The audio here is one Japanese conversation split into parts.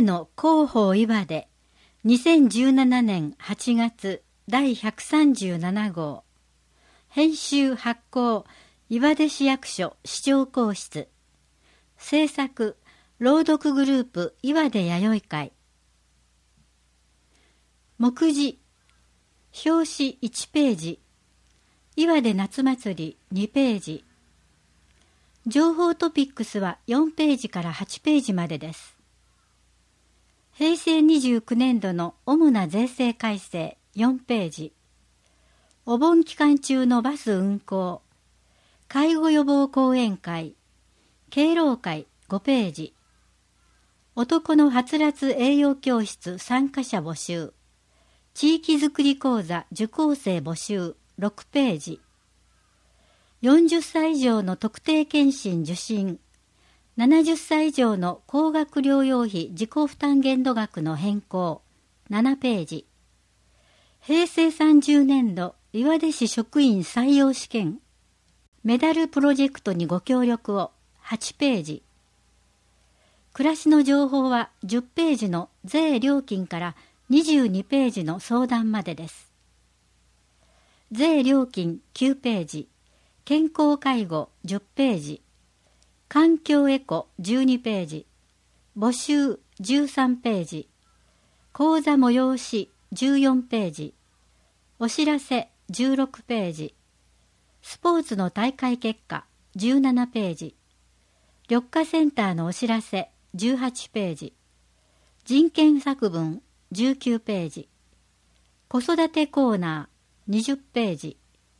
の広報岩出2017年8月第137号編集発行岩出市役所市長公室制作朗読グループ岩出弥生会目次表紙1ページ岩出夏祭り2ページ情報トピックスは4ページから8ページまでです。平成29年度の主な税制改正4ページお盆期間中のバス運行介護予防講演会敬老会5ページ男のはつらつ栄養教室参加者募集地域づくり講座受講生募集6ページ40歳以上の特定健診受診70歳以上の高額療養費自己負担限度額の変更7ページ平成30年度岩出市職員採用試験メダルプロジェクトにご協力を8ページ暮らしの情報は10ページの税料金から22ページの相談までです。税料金9ページ健康介護10ページ環境エコ12ページ募集13ページ講座催し14ページお知らせ16ページスポーツの大会結果17ページ緑化センターのお知らせ18ページ人権作文19ページ子育てコーナー20ページ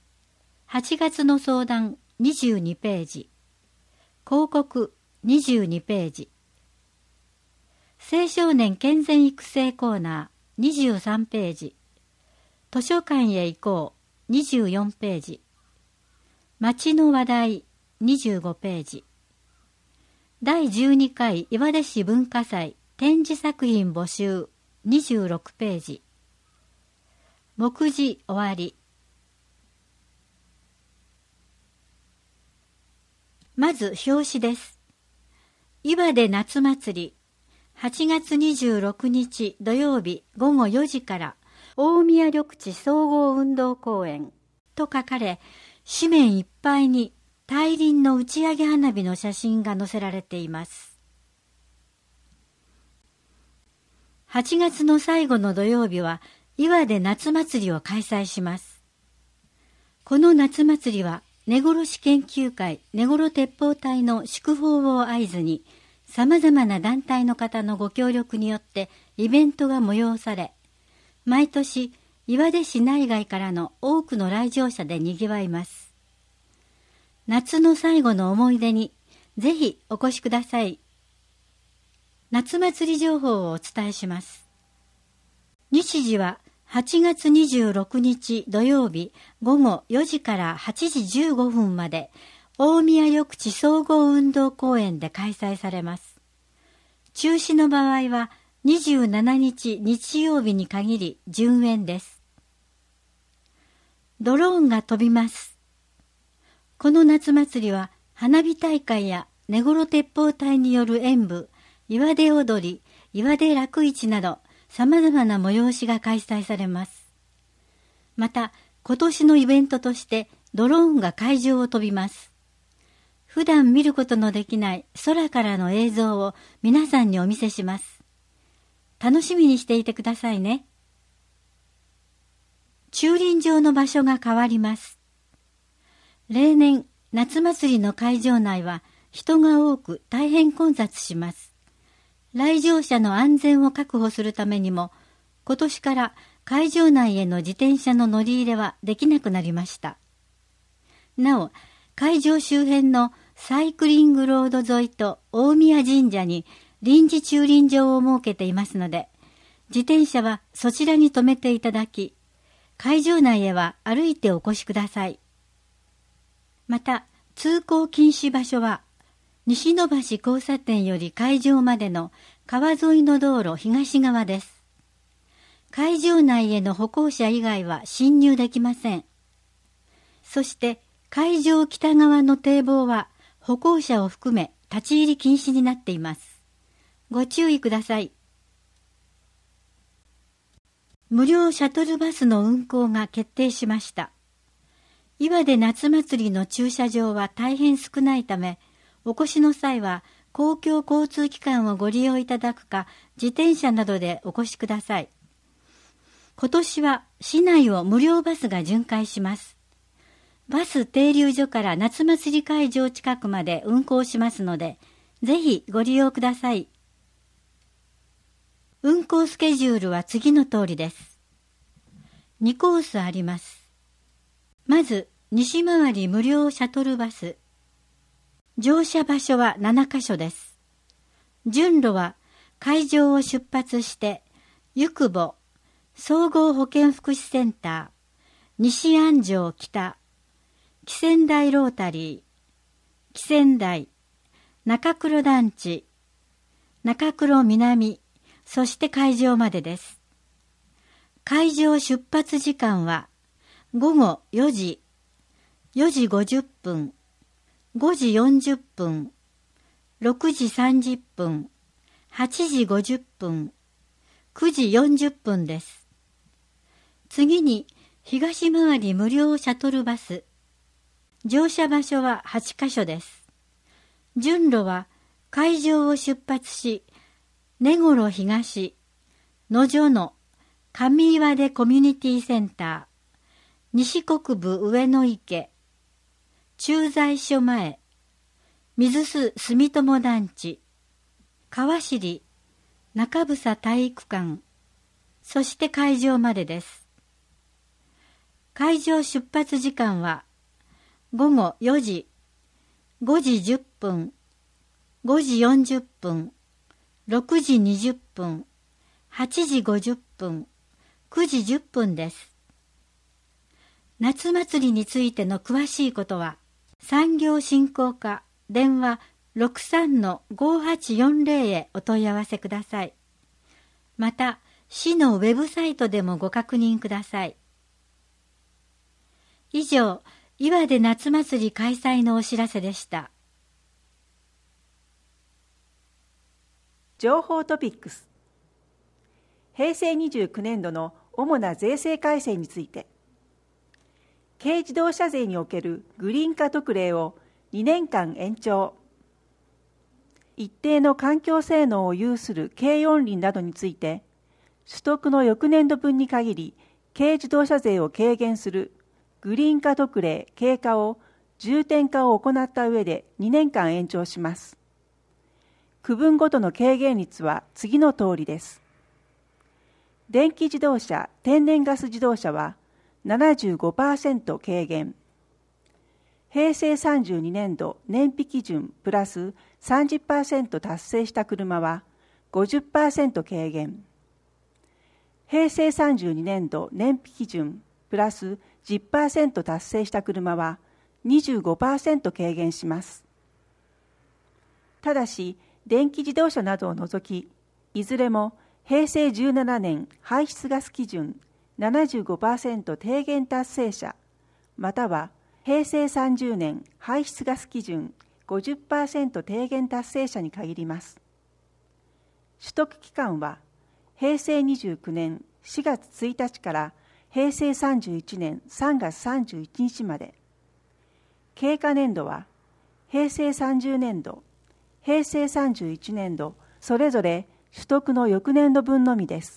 8月の相談22ページ広告22ページ青少年健全育成コーナー23ページ図書館へ行こう24ページ街の話題25ページ第12回岩出市文化祭展示作品募集26ページ目次終わりまず表紙です。岩出夏祭り8月26日土曜日午後4時から大宮緑地総合運動公園と書かれ紙面いっぱいに大輪の打ち上げ花火の写真が載せられています。8月の最後の土曜日は岩出夏祭りを開催します。この夏祭りは根来市研究会根来鉄砲隊の祝砲を合図に様々な団体の方のご協力によってイベントが催され、毎年岩出市内外からの多くの来場者で賑わいます。夏の最後の思い出にぜひお越しください。夏祭り情報をお伝えします。日時は8月26日土曜日午後4時から8時15分まで大宮緑地総合運動公園で開催されます。中止の場合は27日日曜日に限り順延です。ドローンが飛びます。この夏祭りは花火大会や根来鉄砲隊による演舞、岩出踊り、岩出楽市など様々な催しが開催されます。また、今年のイベントとしてドローンが会場を飛びます。普段見ることのできない空からの映像を皆さんにお見せします。楽しみにしていてくださいね。駐輪場の場所が変わります。例年、夏祭りの会場内は人が多く大変混雑します。来場者の安全を確保するためにも、今年から会場内への自転車の乗り入れはできなくなりました。なお、会場周辺のサイクリングロード沿いと大宮神社に臨時駐輪場を設けていますので、自転車はそちらに停めていただき、会場内へは歩いてお越しください。また、通行禁止場所は、西野橋交差点より会場までの川沿いの道路東側です。会場内への歩行者以外は進入できません。そして会場北側の堤防は歩行者を含め立ち入り禁止になっています。ご注意ください。 無料シャトルバスの運行が決定しました。岩手夏祭りの駐車場は大変少ないため、お越しの際は公共交通機関をご利用いただくか、自転車などでお越しください。今年は市内を無料バスが巡回します。バス停留所から夏祭り会場近くまで運行しますので、ぜひご利用ください。運行スケジュールは次の通りです。2コースあります。まず、西回り無料シャトルバス。乗車場所は7カ所です。順路は会場を出発して、ゆくぼ、総合保健福祉センター、西安城北、木仙台ロータリー、木仙台、中黒団地、中黒南、そして会場までです。会場出発時間は午後4時、4時50分、5時40分、6時30分、8時50分、9時40分です。次に東回り無料シャトルバス。乗車場所は8カ所です。順路は会場を出発し、根頃東、野所の上岩出コミュニティセンター、西国部上野池、駐在所前、水須住友団地、川尻、中房体育館、そして会場までです。会場出発時間は午後4時、5時10分、5時40分、6時20分、8時50分、9時10分です。夏祭りについての詳しいことは、産業振興課電話 63-5840 へお問い合わせください。また、市のウェブサイトでもご確認ください。以上、岩手夏祭り開催のお知らせでした。 情報トピックス。平成29年度の主な税制改正について。軽自動車税におけるグリーン化特例を2年間延長。一定の環境性能を有する軽四輪などについて、取得の翌年度分に限り軽自動車税を軽減するグリーン化特例軽化を重点化を行った上で2年間延長します。区分ごとの軽減率は次の通りです。電気自動車、天然ガス自動車は 75% 軽減。平成32年度燃費基準プラス 30% 達成した車は 50% 軽減。平成32年度燃費基準プラス 10% 達成した車は 25% 軽減します。ただし、電気自動車などを除き、いずれも平成17年排出ガス基準 75% 低減達成者、または平成30年排出ガス基準 50% 低減達成者に限ります。取得期間は平成29年4月1日から平成31年3月31日まで。経過年度は平成30年度、平成31年度、それぞれ取得の翌年度分のみです。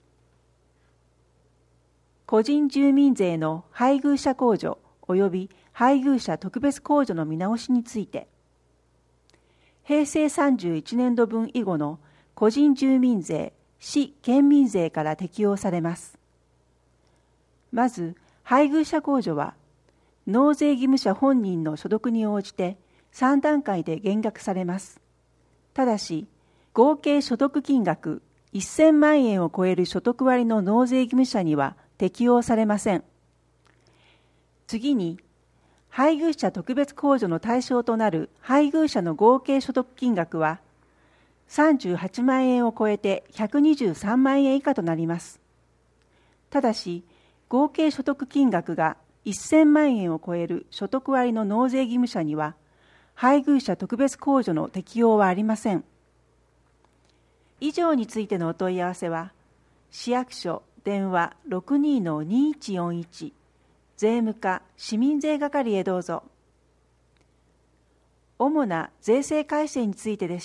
個人住民税の配偶者控除及び配偶者特別控除の見直しについて、平成31年度分以後の個人住民税、市県民税から適用されます。まず、配偶者控除は、納税義務者本人の所得に応じて3段階で減額されます。ただし、合計所得金額1000万円を超える所得割の納税義務者には適用されません。次に、配偶者特別控除の対象となる配偶者の合計所得金額は、38万円を超えて123万円以下となります。ただし、合計所得金額が1000万円を超える所得割の納税義務者には、配偶者特別控除の適用はありません。以上についてのお問い合わせは、市役所電話 62-2141 税務課市民税係へどうぞ。主な税制改正についてでした。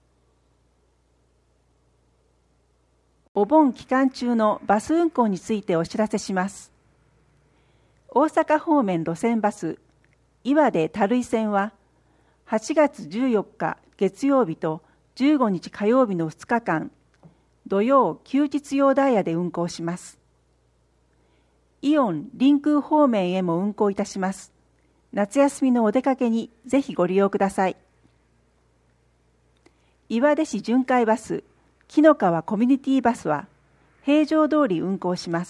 お盆期間中のバス運行についてお知らせします。大阪方面路線バス岩出垂井線は8月14日月曜日と15日火曜日の2日間、土曜休日用ダイヤで運行します。イオン臨空方面へも運行いたします。夏休みのお出かけにぜひご利用ください。岩出市巡回バス紀の川コミュニティバスは平常通り運行します。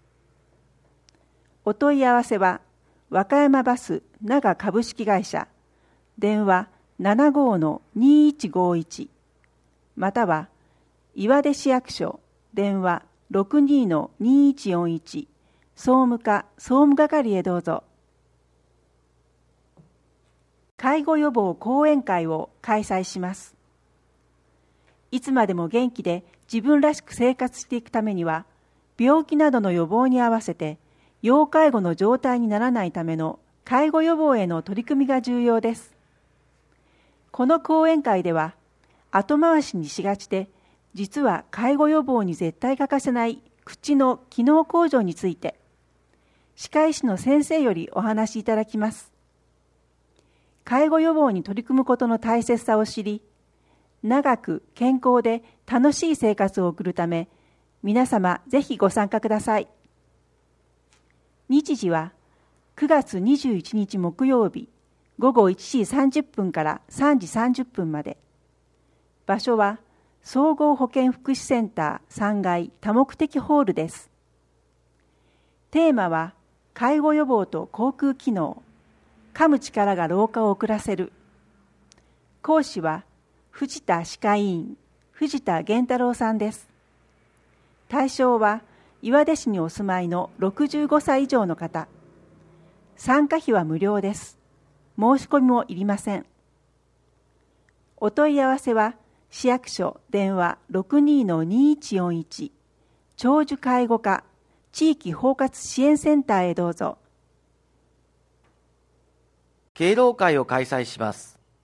お問い合わせは和歌山バス長株式会社電話 75-2151 または岩出市役所電話 62-2141 総務課総務係へどうぞ。介護予防講演会を開催します。いつまでも元気で自分らしく生活していくためには、病気などの予防に合わせて要介護の状態にならないための介護予防への取り組みが重要です。この講演会では、後回しにしがちで、実は介護予防に絶対欠かせない口の機能向上について、歯科医師の先生よりお話しいただきます。介護予防に取り組むことの大切さを知り、長く健康で楽しい生活を送るため、皆様ぜひご参加ください。日時は9月21日木曜日午後1時30分から3時30分まで。場所は総合保健福祉センター3階多目的ホールです。テーマは介護予防と口腔機能、噛む力が老化を遅らせる。講師は藤田歯科医院、藤田源太郎さんです。対象は岩出市にお住まいの65歳以上の方。参加費は無料です。申し込みもいりません。お問い合わせは市役所電話 62-2141 長寿介護課地域包括支援センターへどうぞ。 敬老会を開催します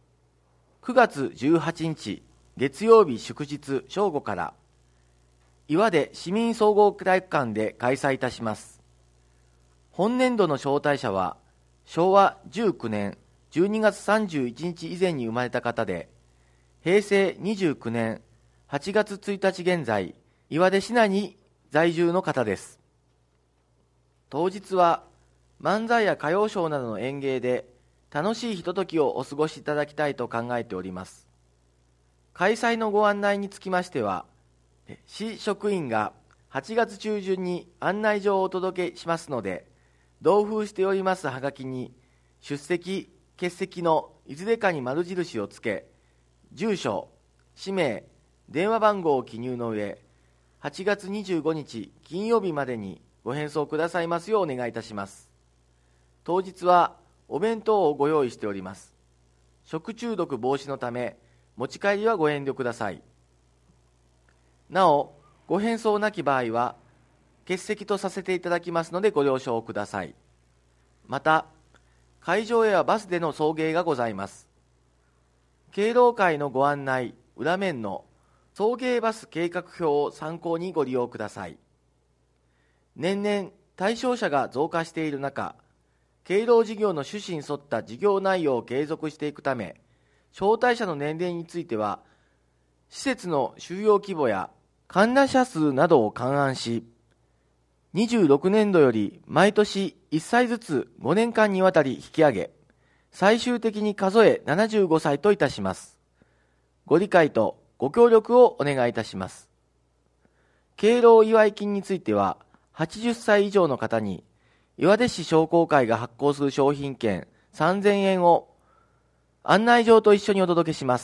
。9月18日月曜日祝日正午から岩出市民総合体育館で開催いたします。本年度の招待者は昭和19年12月31日以前に生まれた方で、平成29年8月1日現在岩出市内に在住の方です。当日は漫才や歌謡ショーなどの演芸で楽しいひとときをお過ごしいただきたいと考えております。開催のご案内につきましては、市職員が8月中旬に案内状をお届けしますので、同封しておりますはがきに出席・欠席のいずれかに丸印をつけ、住所、氏名、電話番号を記入の上、8月25日金曜日までにご返送くださいますようお願いいたします。当日はお弁当をご用意しております。食中毒防止のため、持ち帰りはご遠慮ください。なお、ご返送なき場合は、欠席とさせていただきますのでご了承ください。また、会場へはバスでの送迎がございます。敬老会のご案内、裏面の送迎バス計画表を参考にご利用ください。年々対象者が増加している中、敬老事業の趣旨に沿った事業内容を継続していくため、招待者の年齢については、施設の収容規模や観覧者数などを勘案し、26年度より毎年1歳ずつ5年間にわたり引き上げ、最終的に数え75歳といたします。ご理解とご協力をお願いいたします。敬老祝い金については、80歳以上の方に、岩出市商工会が発行する商品券3000円を案内状と一緒にお届けします。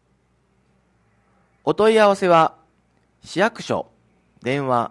お問い合わせは、市役所、電話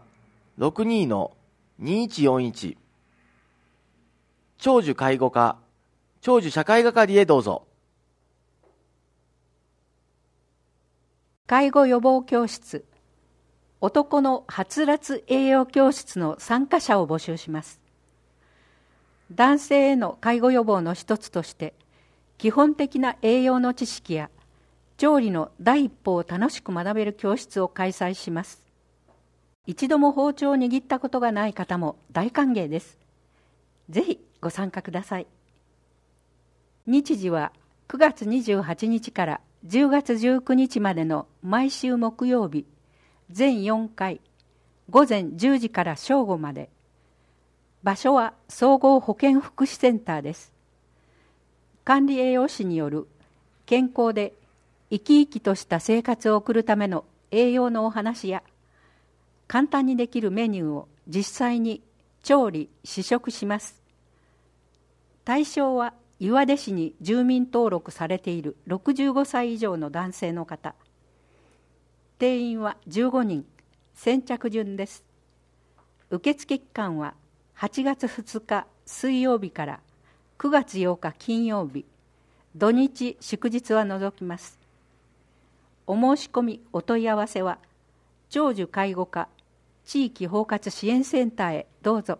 62-2141 長寿介護課、長寿社会係へどうぞ。 介護予防教室。 男のはつらつ栄養教室の参加者を募集します。男性への介護予防の一つとして、基本的な栄養の知識や調理の第一歩を楽しく学べる教室を開催します。一度も包丁を握ったことがない方も大歓迎です。ぜひご参加ください。日時は9月28日から10月19日までの毎週木曜日、全4回、午前10時から正午まで。場所は総合保健福祉センターです。管理栄養士による健康で生き生きとした生活を送るための栄養のお話や、簡単にできるメニューを実際に調理・試食します。対象は岩出市に住民登録されている65歳以上の男性の方。定員は15人、先着順です。受付期間は8月2日水曜日から9月8日金曜日、土日祝日は除きます。お申し込みお問い合わせは長寿介護課地域包括支援センターへどうぞ。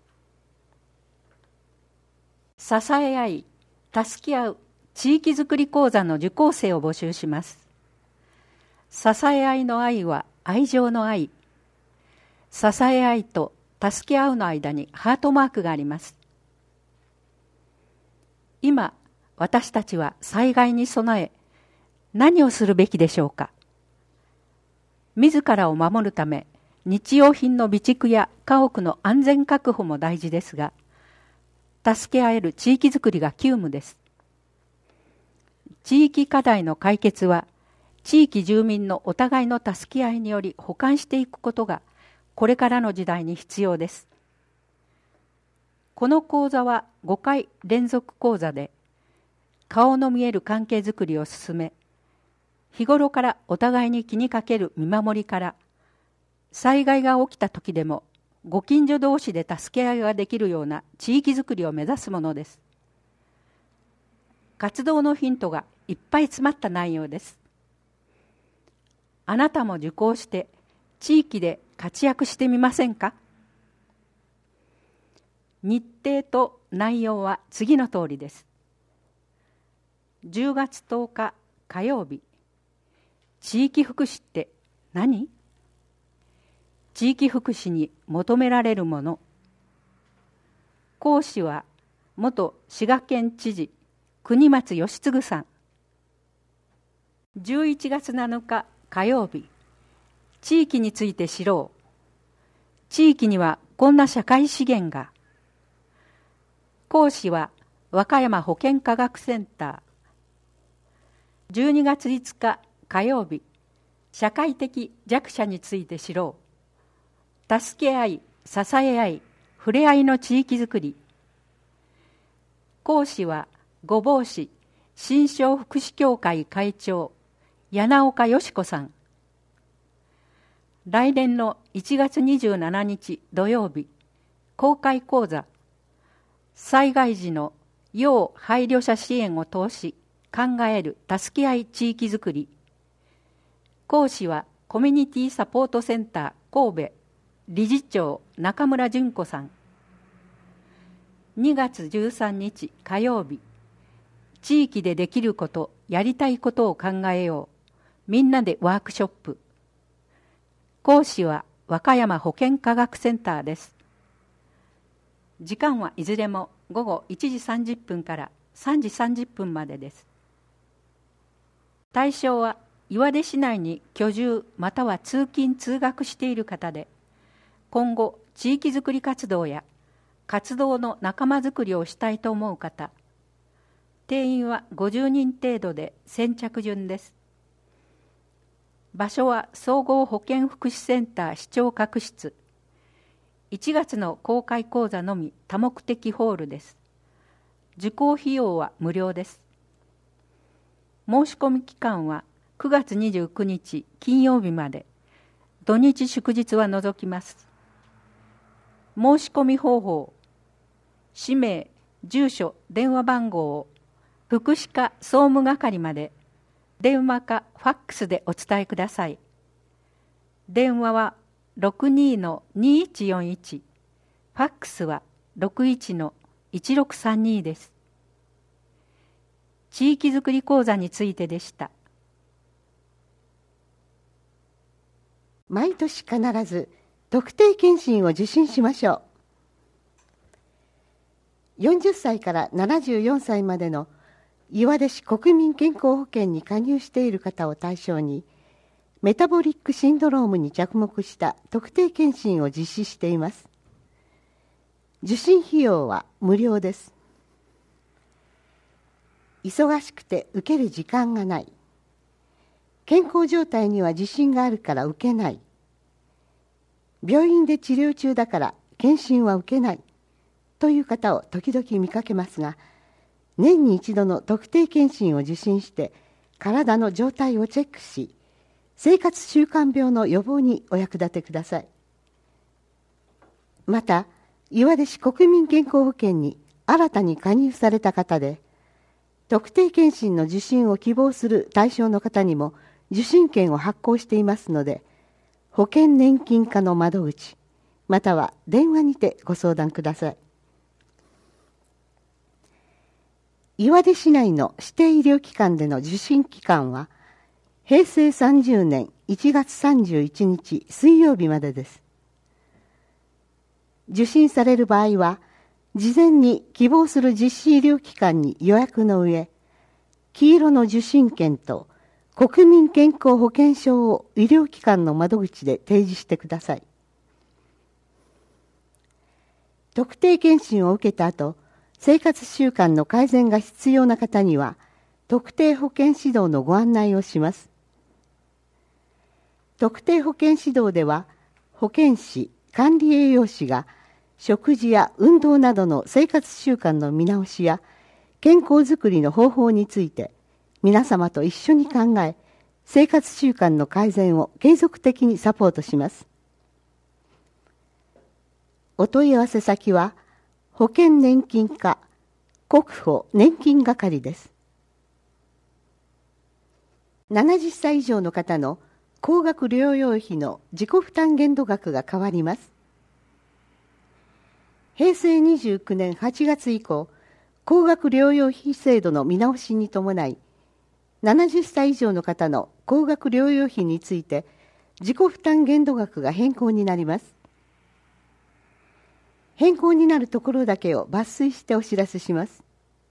支え合い、助け合う地域づくり講座の受講生を募集します。支え合いの愛は愛情の愛。支え合いと助け合うの間にハートマークがあります。今、私たちは災害に備え、何をするべきでしょうか。自らを守るため、日用品の備蓄や家屋の安全確保も大事ですが、助け合える地域づくりが急務です。地域課題の解決は、地域住民のお互いの助け合いにより補完していくことが、これからの時代に必要です。この講座は5回連続講座で、顔の見える関係づくりを進め、日頃からお互いに気にかける見守りから、災害が起きた時でもご近所同士で助け合いができるような地域づくりを目指すものです。活動のヒントがいっぱい詰まった内容です。あなたも受講して地域で活躍してみませんか？日程と内容は次の通りです。10月10日火曜日、地域福祉って何？地域福祉に求められるもの。講師は元滋賀県知事国松義嗣さん。11月7日火曜日、地域について知ろう。地域にはこんな社会資源が。講師は和歌山保健科学センター。12月5日火曜日、社会的弱者について知ろう。助け合い、支え合い、触れ合いの地域づくり。講師は御坊市心象福祉協会会長柳岡よし子さん。来年の1月27日土曜日、公開講座、災害時の要配慮者支援を通し考える助け合い地域づくり。講師はコミュニティサポートセンター神戸理事長中村純子さん。2月13日火曜日、地域でできること、やりたいことを考えよう。みんなでワークショップ。講師は和歌山保健科学センターです。時間はいずれも午後1時30分から3時30分までです。対象は岩出市内に居住または通勤通学している方で、今後地域づくり活動や活動の仲間づくりをしたいと思う方。定員は50人程度で先着順です。場所は総合保健福祉センター市長各室。1月の公開講座のみ多目的ホールです。受講費用は無料です。申し込み期間は9月29日金曜日まで。土日祝日は除きます。申し込み方法、氏名、住所、電話番号を福祉課総務係まで電話かファックスでお伝えください。 電話は 62-2141、ファックスは 61-1632 です。地域づくり講座についてでした。 毎年必ず特定健診を受診しましょう。40歳から74歳までの岩出市国民健康保険に加入している方を対象に、メタボリックシンドロームに着目した特定健診を実施しています。受診費用は無料です。忙しくて受ける時間がない。健康状態には自信があるから受けない。病院で治療中だから健診は受けない。という方を時々見かけますが、年に一度の特定健診を受診して体の状態をチェックし、生活習慣病の予防にお役立てください。また、岩出市国民健康保険に新たに加入された方で、特定健診の受診を希望する対象の方にも受診券を発行していますので、保険年金課の窓口、または電話にてご相談ください。岩出市内の指定医療機関での受診期間は、平成30年1月31日水曜日までです。受診される場合は、事前に希望する実施医療機関に予約の上、黄色の受診券と国民健康保険証を医療機関の窓口で提示してください。特定健診を受けた後、生活習慣の改善が必要な方には、特定保健指導のご案内をします。特定保健指導では、保健師、管理栄養士が、食事や運動などの生活習慣の見直しや、健康づくりの方法について、皆様と一緒に考え、生活習慣の改善を継続的にサポートします。お問い合わせ先は、保険年金課国保年金係です。70歳以上の方の高額療養費の自己負担限度額が変わります。平成29年8月以降、高額療養費制度の見直しに伴い、70歳以上の方の高額療養費について自己負担限度額が変更になります。変更になるところだけを抜粋してお知らせします。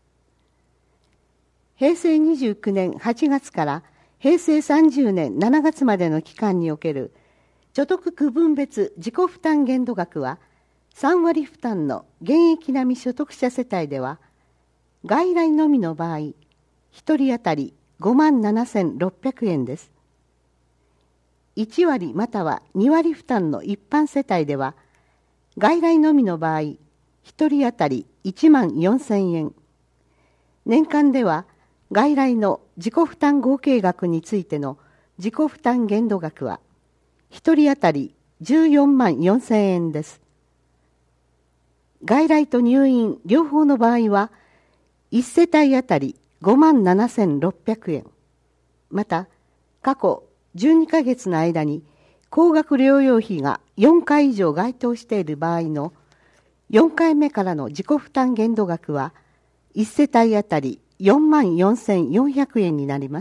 平成29年8月から平成30年7月までの期間における所得区分別自己負担限度額は、3割負担の現役並み所得者世帯では、外来のみの場合、1人当たり57,600円です。1割または2割負担の一般世帯では、外来のみの場合、1人当たり14,000円。年間では、外来の自己負担合計額についての自己負担限度額は、1人当たり144000円です。外来と入院両方の場合は、1世帯当たり57,600円。また、過去12ヶ月の間に、高額療養費が4回以上該当している場合の4回目からの自己負担限度額は1世帯当たり44,400円になります。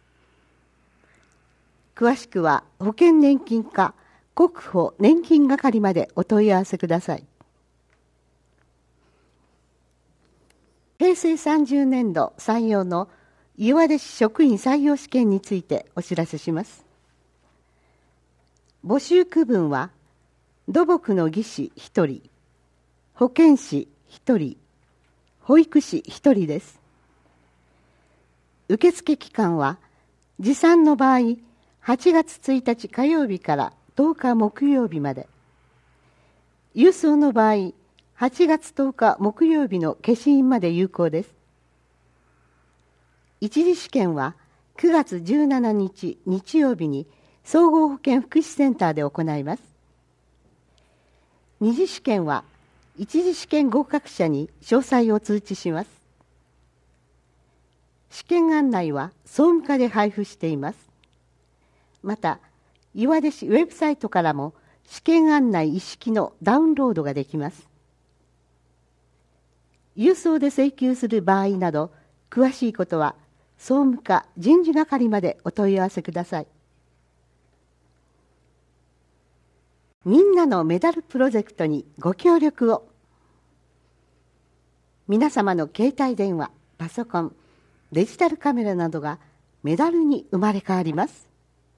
詳しくは保険年金課国保年金係までお問い合わせください。平成30年度採用の岩出市職員採用試験についてお知らせします。募集区分は、土木の技師1人、保健師1人、保育士1人です。受付期間は、持参の場合、8月1日火曜日から10日木曜日まで。郵送の場合、8月10日木曜日の消印まで有効です。一次試験は、9月17日日曜日に、総合保健福祉センターで行います。二次試験は、一次試験合格者に詳細を通知します。試験案内は総務課で配布しています。また、 岩出市ウェブサイトからも試験案内一式のダウンロードができます。郵送で請求する場合など、詳しいことは総務課人事係までお問い合わせください。みんなのメダルプロジェクトにご協力を。皆様の携帯電話、パソコン、デジタルカメラなどがメダルに生まれ変わります。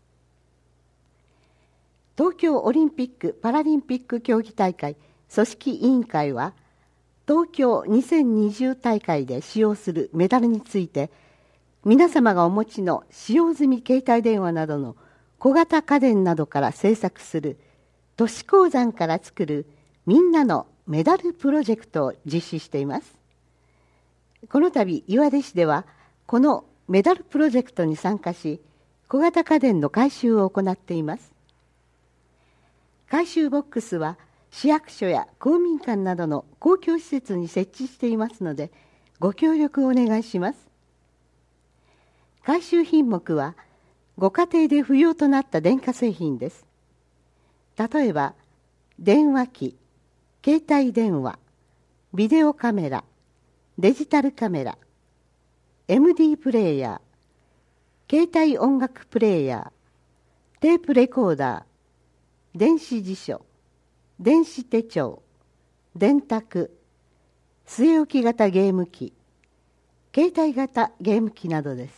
東京オリンピック・パラリンピック競技大会組織委員会は、東京2020大会で使用するメダルについて、皆様がお持ちの使用済み携帯電話などの小型家電などから製作する都市鉱山から作るみんなのメダルプロジェクトを実施しています。この度岩出市ではこのメダルプロジェクトに参加し、小型家電の回収を行っています。回収ボックスは市役所や公民館などの公共施設に設置していますので、ご協力をお願いします。回収品目はご家庭で不要となった電化製品です。例えば電話機、携帯電話、ビデオカメラ、デジタルカメラ、MD プレイヤー、携帯音楽プレイヤー、テープレコーダー、電子辞書、電子手帳、電卓、据え置き型ゲーム機、携帯型ゲーム機などです。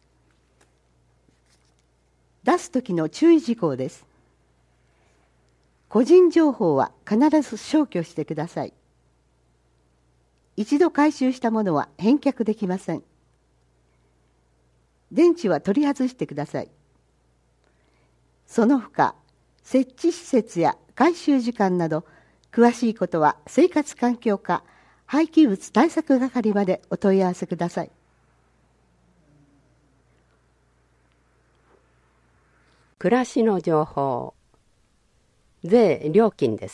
出すときの注意事項です。個人情報は必ず消去してください。一度回収したものは返却できません。電池は取り外してください。その他、設置施設や回収時間など、詳しいことは生活環境課廃棄物対策係までお問い合わせください。 暮らしの情報、税料金です。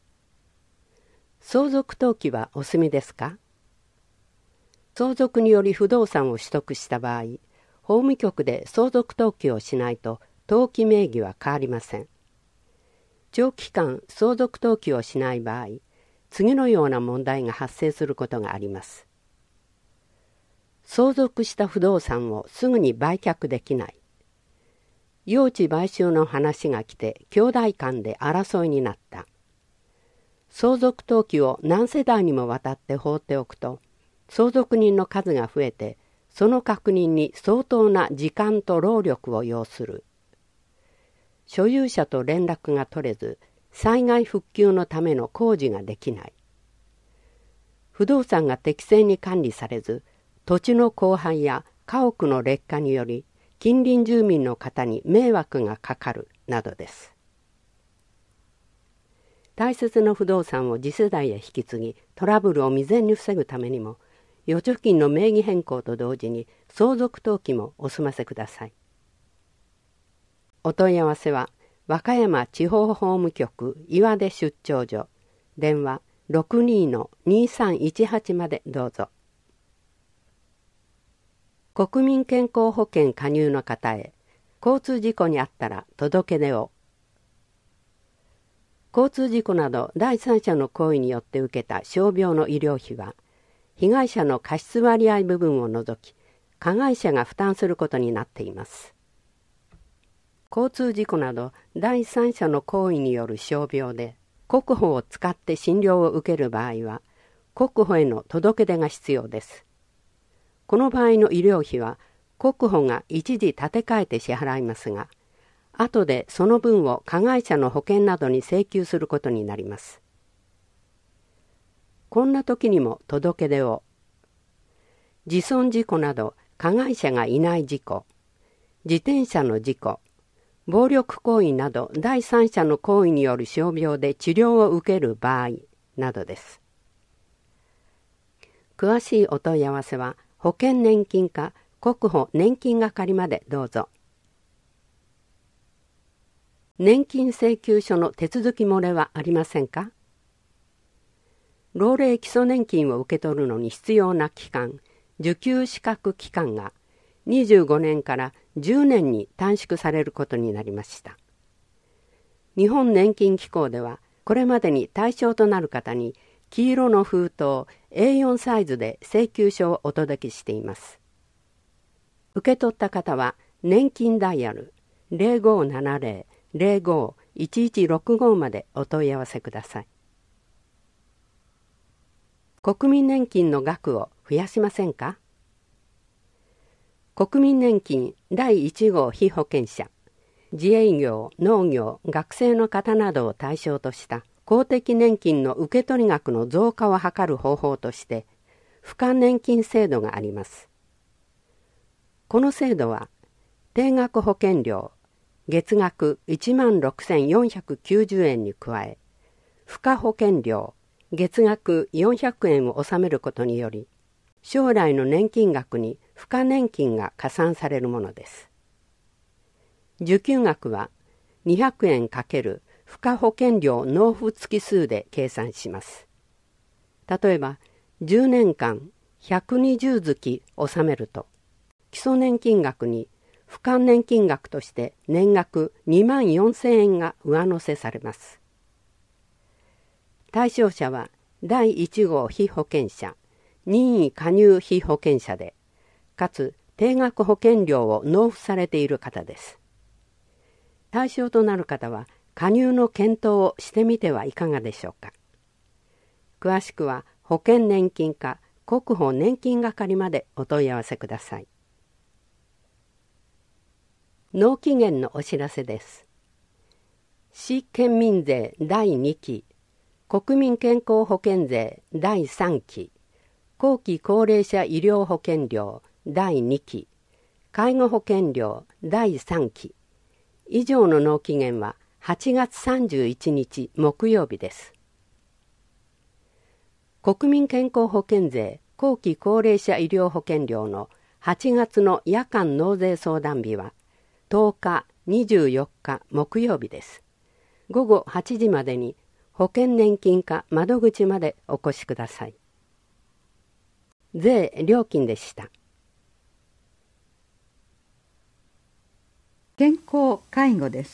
相続登記はお済みですか？相続により不動産を取得した場合、法務局で相続登記をしないと登記名義は変わりません。長期間相続登記をしない場合、次のような問題が発生することがあります。相続した不動産をすぐに売却できない。用地買収の話が来て兄弟間で争いになった。相続登記を何世代にもわたって放っておくと、相続人の数が増えて、その確認に相当な時間と労力を要する。所有者と連絡が取れず、災害復旧のための工事ができない。不動産が適正に管理されず、土地の荒廃や家屋の劣化により、近隣住民の方に迷惑がかかるなどです。大切な不動産を次世代へ引き継ぎ、トラブルを未然に防ぐためにも、預貯金の名義変更と同時に相続登記もお済ませください。お問い合わせは和歌山地方法務局岩出出張所、電話 62-2318 までどうぞ。国民健康保険加入の方へ、交通事故にあったら届け出を。交通事故など第三者の行為によって受けた傷病の医療費は、被害者の過失割合部分を除き、加害者が負担することになっています。交通事故など第三者の行為による傷病で、国保を使って診療を受ける場合は、国保への届け出が必要です。この場合の医療費は、国保が一時立て替えて支払いますが、後でその分を加害者の保険などに請求することになります。こんな時にも届け出を。自損事故など加害者がいない事故、自転車の事故、暴力行為など第三者の行為による傷病で治療を受ける場合などです。詳しいお問い合わせは保険年金課国保年金係までどうぞ。年金請求書の手続き漏れはありませんか？老齢基礎年金を受け取るのに必要な期間、受給資格期間が 25年から10年に短縮されることになりました。日本年金機構ではこれまでに対象となる方に黄色の封筒 A4 サイズで請求書をお届けしています。受け取った方は年金ダイヤル 0570-05-1165 までお問い合わせください。国民年金の額を増やしませんか？国民年金第1号被保険者、自営業、農業、学生の方などを対象とした公的年金の受取額の増加を図る方法として賦課年金制度があります。この制度は定額保険料月額16,490円に加え、賦課保険料月額400円を納めることにより、将来の年金額に賦課年金が加算されるものです。受給額は200円×付加保険料納付月数で計算します。例えば10年間120月納めると、基礎年金額に付加年金額として年額24,000円が上乗せされます。対象者は第1号被保険者、任意加入被保険者で、かつ定額保険料を納付されている方です。対象となる方は加入の検討をしてみてはいかがでしょうか。詳しくは保険年金課国保年金係までお問い合わせください。納期限のお知らせです。市県民税第2期、国民健康保険税第3期、後期高齢者医療保険料第2期、介護保険料第3期以上の納期限は8月31日木曜日です。国民健康保険税後期高齢者医療保険料の8月の夜間納税相談日は10日、24日木曜日です。午後8時までに保険年金課窓口までお越しください。税料金でした。 健康介護です。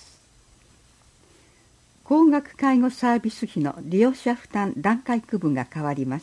高額介護サービス費の利用者負担段階区分が変わります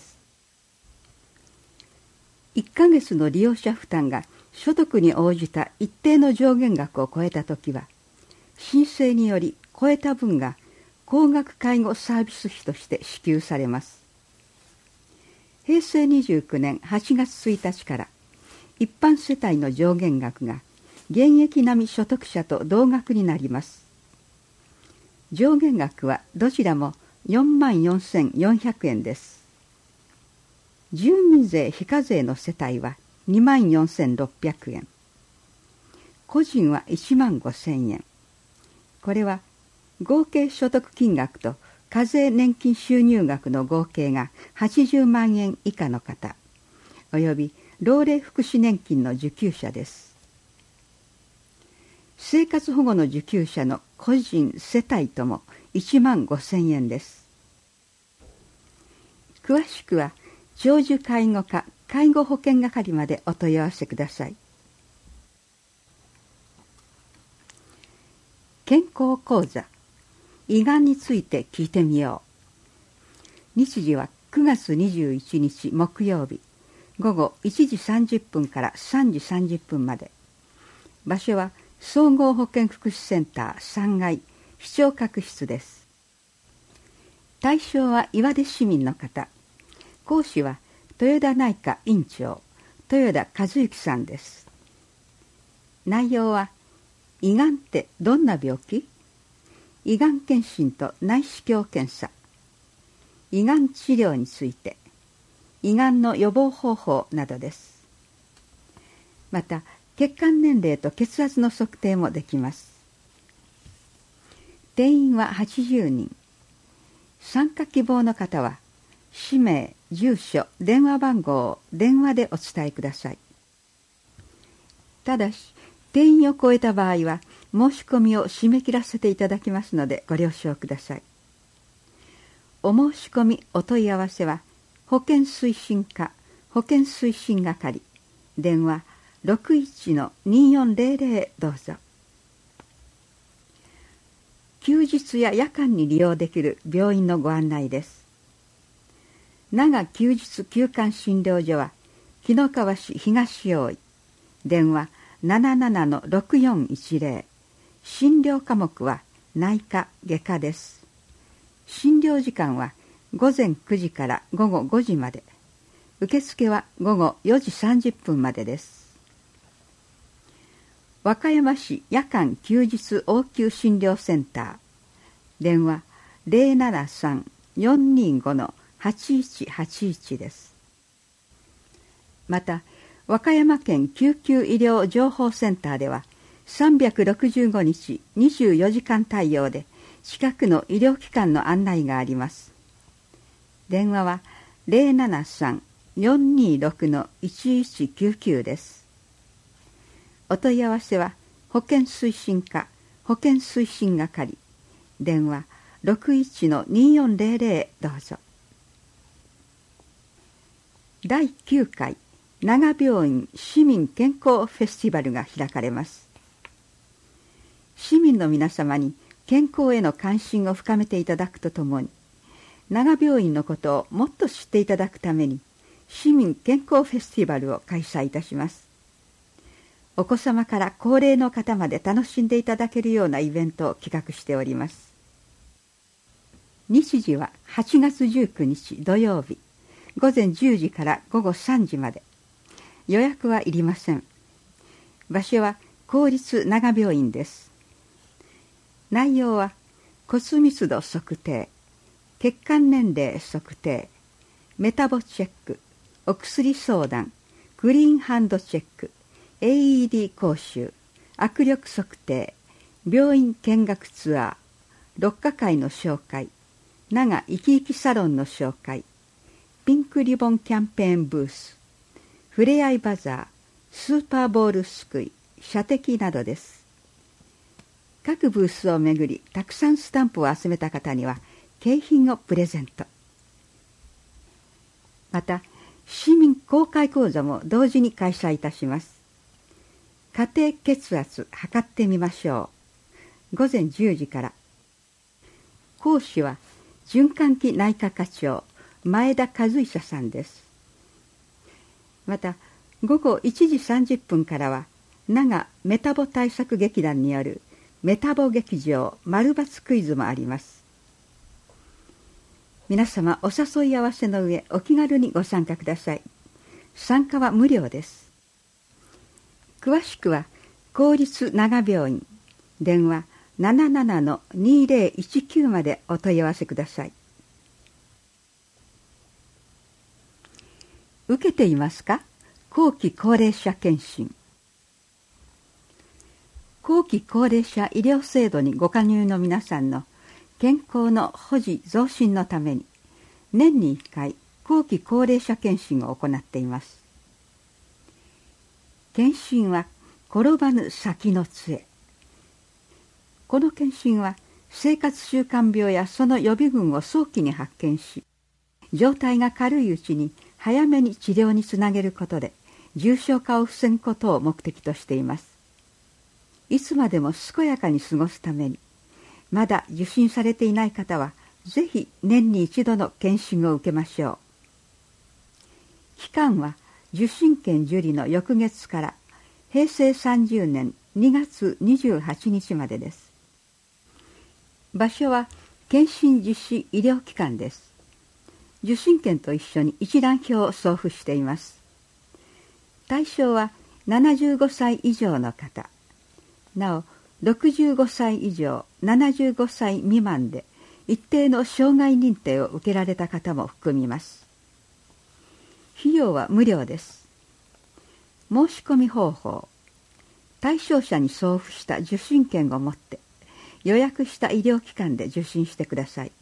。1ヶ月の利用者負担が所得に応じた一定の上限額を超えたときは、申請により超えた分が高額介護サービス費として支給されます。平成29年8月1日から一般世帯の上限額が現役並み所得者と同額になります。上限額はどちらも44,400円です。住民税非課税の世帯は24,600円。個人は15,000円。これは合計所得金額と課税年金収入額の合計が80万円以下の方、および老齢福祉年金の受給者です。生活保護の受給者の個人世帯とも15,000円です。詳しくは長寿介護課介護保険係までお問い合わせください。健康講座、胃がんについて聞いてみよう。日時は9月21日木曜日、午後1時30分から3時30分まで。場所は総合保健福祉センター3階視聴覚室です。対象は岩出市民の方。講師は豊田内科院長豊田和幸さんです。内容は、胃がんってどんな病気？胃がん検診と内視鏡検査、胃がん治療について、胃がんの予防方法などです。また血管年齢と血圧の測定もできます。定員は80人。参加希望の方は氏名、住所、電話番号を電話でお伝えください。ただし定員を超えた場合は申し込みを締め切らせていただきますのでご了承ください。お申し込みお問い合わせは保健推進課保健推進係、電話 61-2400どうぞ。休日や夜間に利用できる病院のご案内です。長休日休館診療所は紀の川市東大井、電話77-6410、診療科目は内科・外科です。診療時間は午前9時から午後5時まで、受付は午後4時30分までです。和歌山市夜間休日応急診療センター、電話073-425-8181です。また和歌山県救急医療情報センターでは365日24時間対応で近くの医療機関の案内があります。電話は073-426-1199です。お問い合わせは保健推進課保健推進係、電話61-2400どうぞ。第9回長病院市民健康フェスティバルが開かれます。市民の皆様に健康への関心を深めていただくとともに、長病院のことをもっと知っていただくために市民健康フェスティバルを開催いたします。お子様から高齢の方まで楽しんでいただけるようなイベントを企画しております。日時は8月19日土曜日、午前10時から午後3時まで。予約はいりません。場所は公立長病院です。内容は骨密度測定、血管年齢測定、メタボチェック、お薬相談、クリーンハンドチェック、AED 講習、握力測定、病院見学ツアー、六花会の紹介、長生き生きサロンの紹介、ピンクリボンキャンペーンブース、ふれあいバザー、スーパーボールすくい、射的などです。各ブースをめぐりたくさんスタンプを集めた方には景品をプレゼント。また市民公開講座も同時に開催いたします。家庭血圧測ってみましょう。午前10時から。講師は循環器内科課長前田和久さんです。また午後1時30分からは長メタボ対策劇団によるメタボ劇場丸×クイズもあります。皆様お誘い合わせの上お気軽にご参加ください。参加は無料です。詳しくは公立長病院電話77-2019までお問い合わせください。受けていますか？後期高齢者検診。後期高齢者医療制度にご加入の皆さんの健康の保持増進のために年に1回後期高齢者検診を行っています。検診は転ばぬ先の杖。この検診は生活習慣病やその予備軍を早期に発見し、状態が軽いうちに早めに治療につなげることで重症化を防ぐことを目的としています。いつまでも健やかに過ごすために、まだ受診されていない方はぜひ年に一度の検診を受けましょう。期間は受診券受理の翌月から平成30年2月28日までです。場所は検診実施医療機関です。受診券と一緒に一覧表を送付しています。対象は75歳以上の方、なお65歳以上75歳未満で一定の障害認定を受けられた方も含みます。費用は無料です。申し込み方法、対象者に送付した受診券を持って予約した医療機関で受診してください。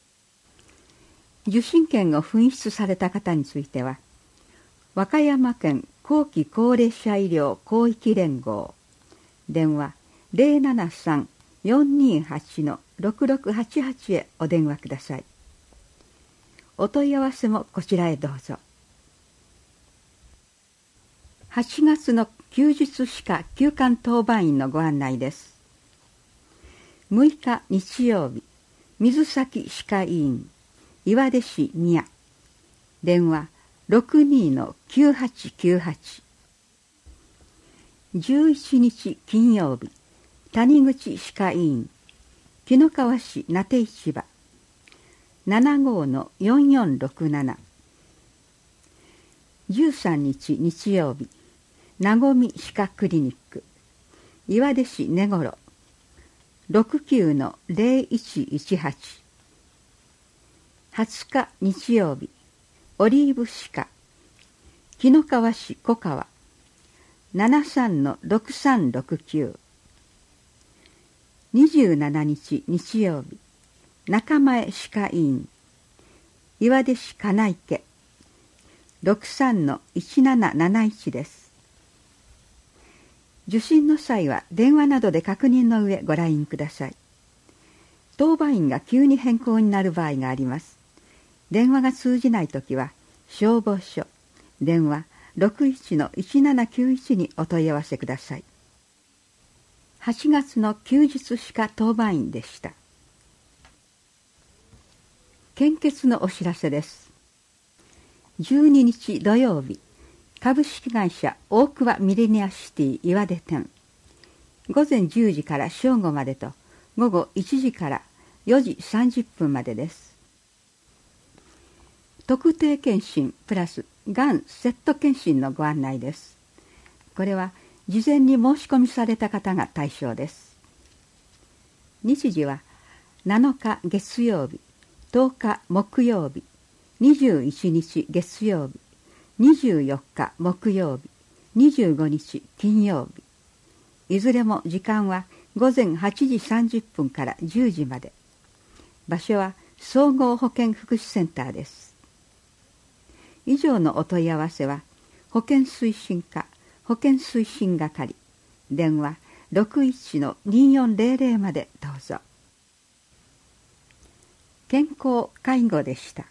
受診券を紛失された方については、和歌山県後期高齢者医療広域連合電話073-428-6688へお電話ください。お問い合わせもこちらへどうぞ。8月の休日歯科休館当番員のご案内です。6日日曜日、水崎歯科医院、岩出市宮、電話 62-9898。11日金曜日、谷口歯科医院、紀の川市名手市場、75-4467。13日日曜日、なごみ歯科クリニック、岩出市根頃、69-0118。20日日曜日、オリーブ歯科、紀の川市小川、73-6369。27日日曜日、中前歯科医院、岩出市金池、63-1771です。受診の際は電話などで確認の上ご来院ください。当番員が急に変更になる場合があります。電話が通じないときは消防署電話 61-1791 にお問い合わせください。8月の休日歯科当番員でした。献血のお知らせです。12日土曜日、株式会社大桑ミレニアシティ岩出店、午前10時から正午までと午後1時から4時30分までです。特定健診プラスがんセット健診のご案内です。これは事前に申し込みされた方が対象です。日時は7日月曜日、10日木曜日、21日月曜日、24日木曜日、25日金曜日。いずれも時間は午前8時30分から10時まで。場所は総合保健福祉センターです。以上のお問い合わせは保健推進課保健推進係、電話 61-2400 までどうぞ。健康介護でした。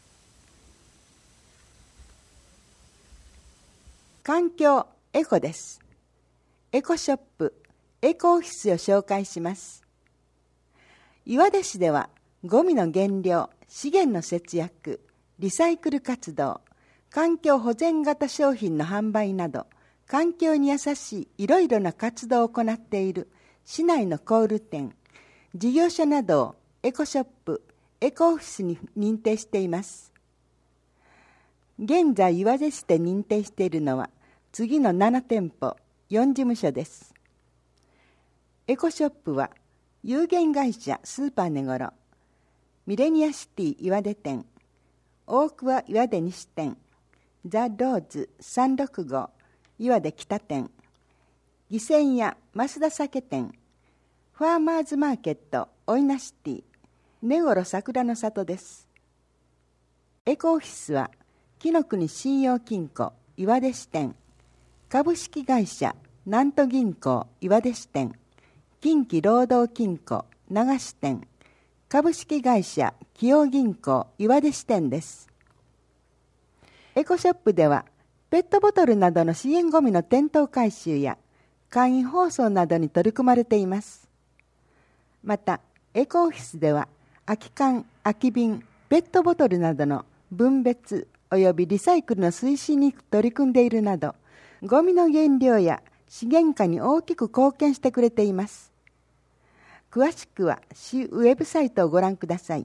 環境エコです。エコショップエコオフィスを紹介します。岩出市ではゴミの減量、資源の節約、リサイクル活動、環境保全型商品の販売など、環境に優しいいろいろな活動を行っている市内の小売店、事業所などをエコショップ、エコオフィスに認定しています。現在岩出市で認定しているのは次の7店舗、4事務所です。エコショップは有限会社スーパー根頃、ミレニアシティ岩出店、大桑岩出西店、ザ・ローズ365岩出北店、義仙屋増田酒店、ファーマーズマーケットおいなシティ、根頃桜の里です。エコオフィスは紀の国信用金庫岩出支店、株式会社南都銀行岩出支店、近畿労働金庫長支店、株式会社紀陽銀行岩出支店です。エコショップではペットボトルなどの資源ごみの店頭回収や簡易包装などに取り組まれています。またエコオフィスでは空き缶、空き瓶、ペットボトルなどの分別およびリサイクルの推進に取り組んでいるなど、ゴミの減量や資源化に大きく貢献してくれています。詳しくは市ウェブサイトをご覧ください。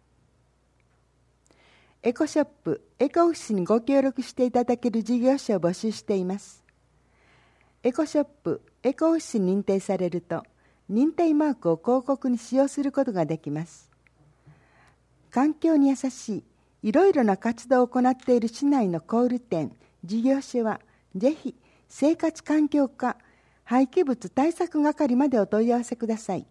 エコショップ、エコオフィスにご協力していただける事業者を募集しています。エコショップ、エコオフィスに認定されると、認定マークを広告に使用することができます。環境に優しいいろいろな活動を行っている市内の小売店、事業所は、ぜひ生活環境課廃棄物対策係までお問い合わせください。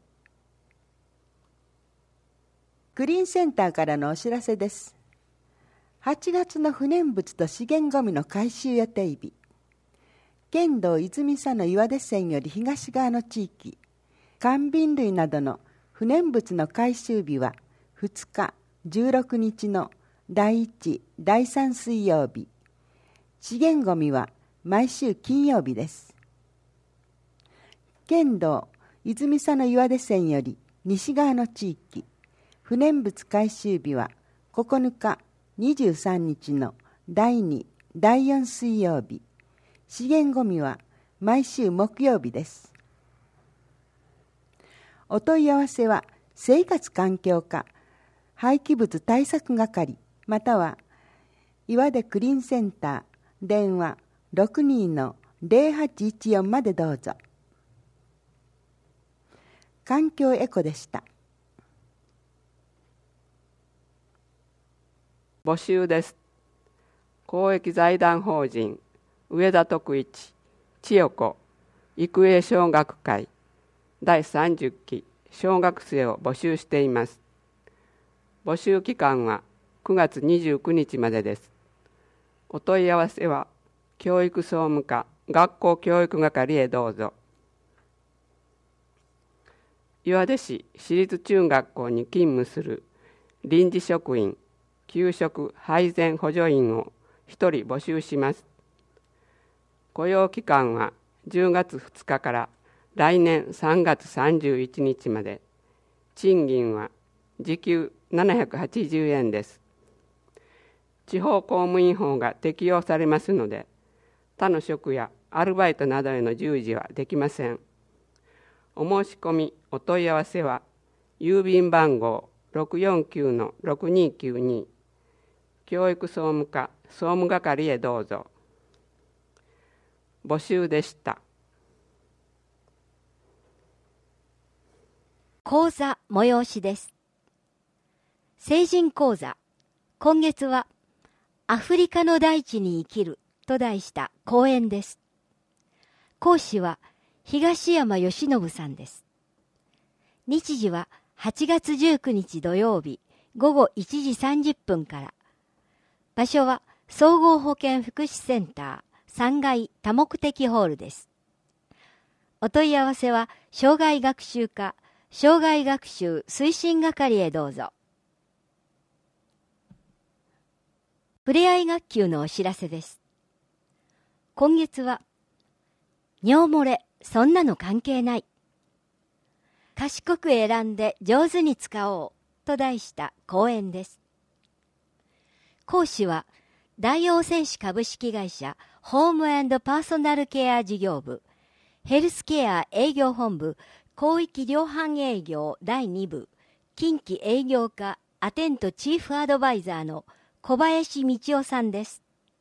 クリーンセンターからのお知らせです。8月の不燃物と資源ごみの回収予定日、県道泉佐野岩出線より東側の地域、乾瓶類などの不燃物の回収日は2日、16日の第1、第3水曜日、資源ごみは毎週金曜日です。 県道泉佐野岩出線より西側の地域、不燃物回収日は9日、23日の第2、第4水曜日。資源ごみは毎週木曜日です。お問い合わせは生活環境課廃棄物対策係または岩出クリーンセンター電話 62-0814 までどうぞ。環境エコでした。 募集です。公益財団法人上田徳一千代子育英小学会第30期小学生を募集しています。募集期間は9月29日までです。お問い合わせは教育総務課学校教育係へどうぞ。岩出市私立中学校に勤務する臨時職員給食配膳補助員を1人募集します。雇用期間は10月2日から来年3月31日まで。賃金は時給780円です。地方公務員法が適用されますので、他の職やアルバイトなどへの従事はできません。お申し込みお問い合わせは郵便番号 649-6292 教育総務課総務係へどうぞ。募集でした。 講座催しです。成人講座、今月はアフリカの大地に生きると題した講演です。講師は東山義信さんです。日時は8月19日土曜日午後1時30分から。場所は総合保健福祉センター3階多目的ホールです。お問い合わせは障害学習課障害学習推進係へどうぞ。ふれあい学級のお知らせです。今月は尿漏れそんなの関係ない、賢く選んで上手に使おうと題した講演です。講師は大王製紙株式会社ホーム&パーソナルケア事業部ヘルスケア営業本部広域量販営業第2部近畿営業課アテントチーフアドバイザーの小林道夫さんです。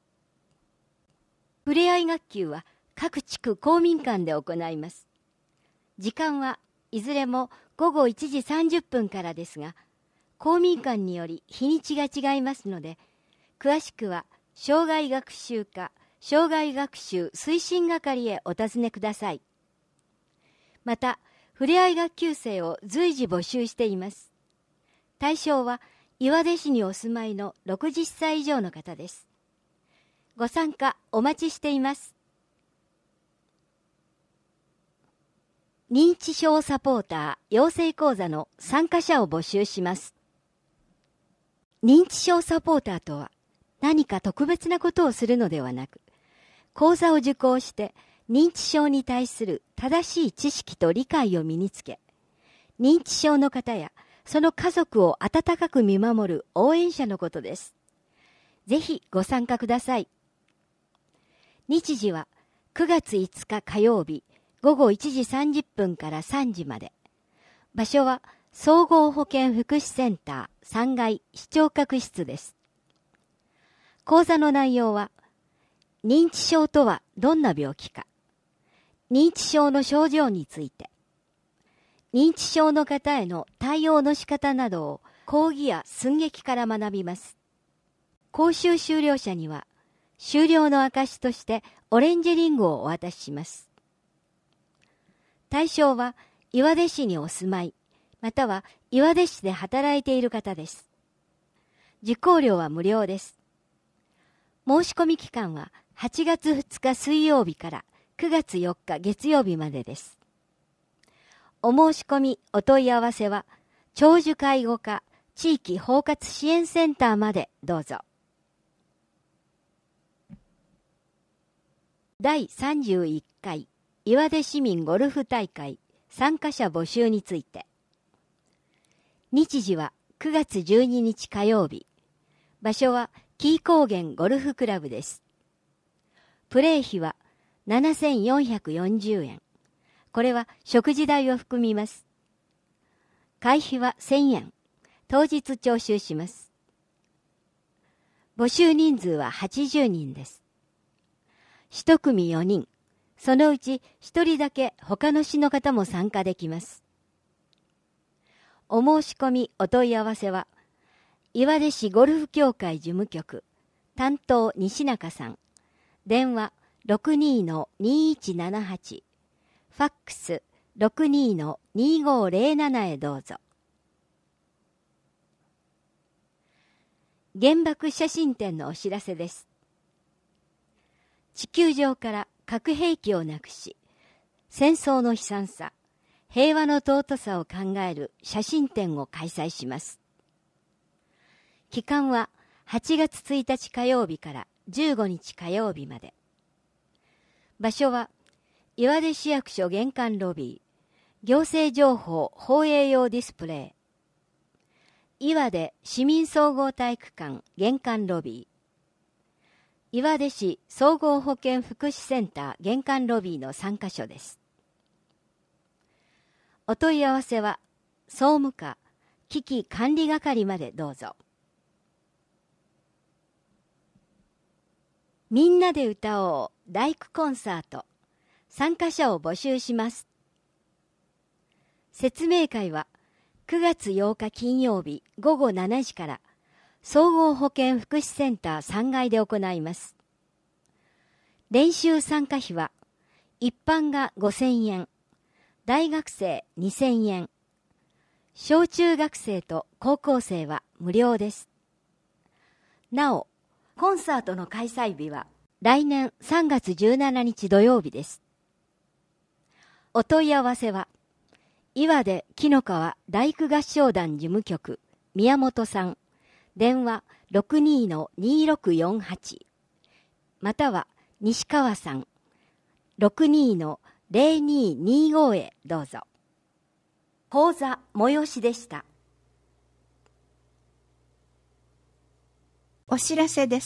ふれあい学級は各地区公民館で行います。時間はいずれも午後1時30分からですが、公民館により日にちが違いますので、詳しくは障害学習課障害学習推進係へお尋ねください。また、ふれあい学級生を随時募集しています。対象は岩出市にお住まいの60歳以上の方です。ご参加お待ちしています。認知症サポーター養成講座の参加者を募集します。認知症サポーターとは何か特別なことをするのではなく、講座を受講して認知症に対する正しい知識と理解を身につけ、認知症の方やその家族を温かく見守る応援者のことです。ぜひご参加ください。日時は9月5日火曜日午後1時30分から3時まで。場所は総合保健福祉センター3階視聴覚室です。講座の内容は、認知症とはどんな病気か、認知症の症状について、認知症の方への対応の仕方などを講義や寸劇から学びます。講習修了者には、修了の証としてオレンジリングをお渡しします。対象は岩出市にお住まい、または岩出市で働いている方です。受講料は無料です。申し込み期間は8月2日水曜日から9月4日月曜日までです。お申し込みお問い合わせは長寿介護課地域包括支援センターまでどうぞ。第31回岩出市民ゴルフ大会参加者募集について。日時は9月12日火曜日。場所は紀伊高原ゴルフクラブです。プレー費は7440円。これは食事代を含みます。会費は1000円。当日徴収します。募集人数は80人です。1組4人。そのうち1人だけ他の市の方も参加できます。お申し込みお問い合わせは、岩出市ゴルフ協会事務局、担当西中さん、電話 62-2178、ファックス 62-2507 へどうぞ。原爆写真展のお知らせです。地球上から核兵器をなくし、戦争の悲惨さ、平和の尊さを考える写真展を開催します。期間は8月1日火曜日から15日火曜日まで。場所は岩出市役所玄関ロビー、行政情報放映用ディスプレイ、岩出市民総合体育館玄関ロビー、岩出市総合保健福祉センター玄関ロビーの3カ所です。お問い合わせは総務課危機管理係までどうぞ。みんなで歌おう大工コンサート、参加者を募集します。説明会は9月8日金曜日午後7時から総合保健福祉センター3階で行います。練習参加費は一般が5000円、大学生2000円、小中学生と高校生は無料です。なお、コンサートの開催日は来年3月17日土曜日です。お問い合わせは岩出紀の川大工合唱団事務局宮本さん、電話 62-2648 または西川さん 62-0225 へどうぞ。講座催しでした。 お知らせです。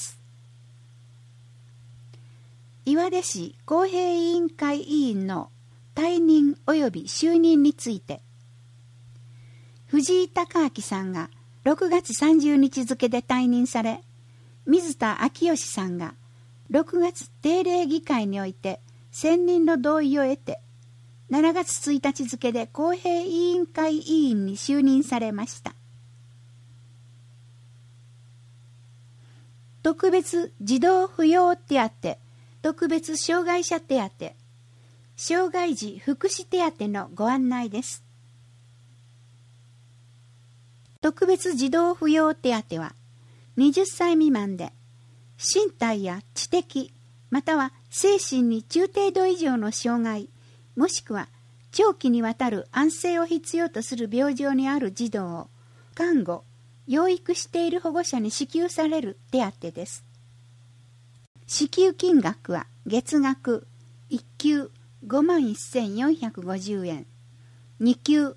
岩出市公平委員会委員の退任及び就任について、藤井孝明さんが6月30日付で退任され、水田昭義さんが6月定例議会において選任の同意を得て、7月1日付で公平委員会委員に就任されました。特別児童扶養手当、特別障害者手当、障害児福祉手当のご案内です。特別児童扶養手当は20歳未満で身体や知的または精神に中程度以上の障害もしくは長期にわたる安静を必要とする病状にある児童を看護・養育している保護者に支給される手当です。支給金額は月額1級51,450円、2級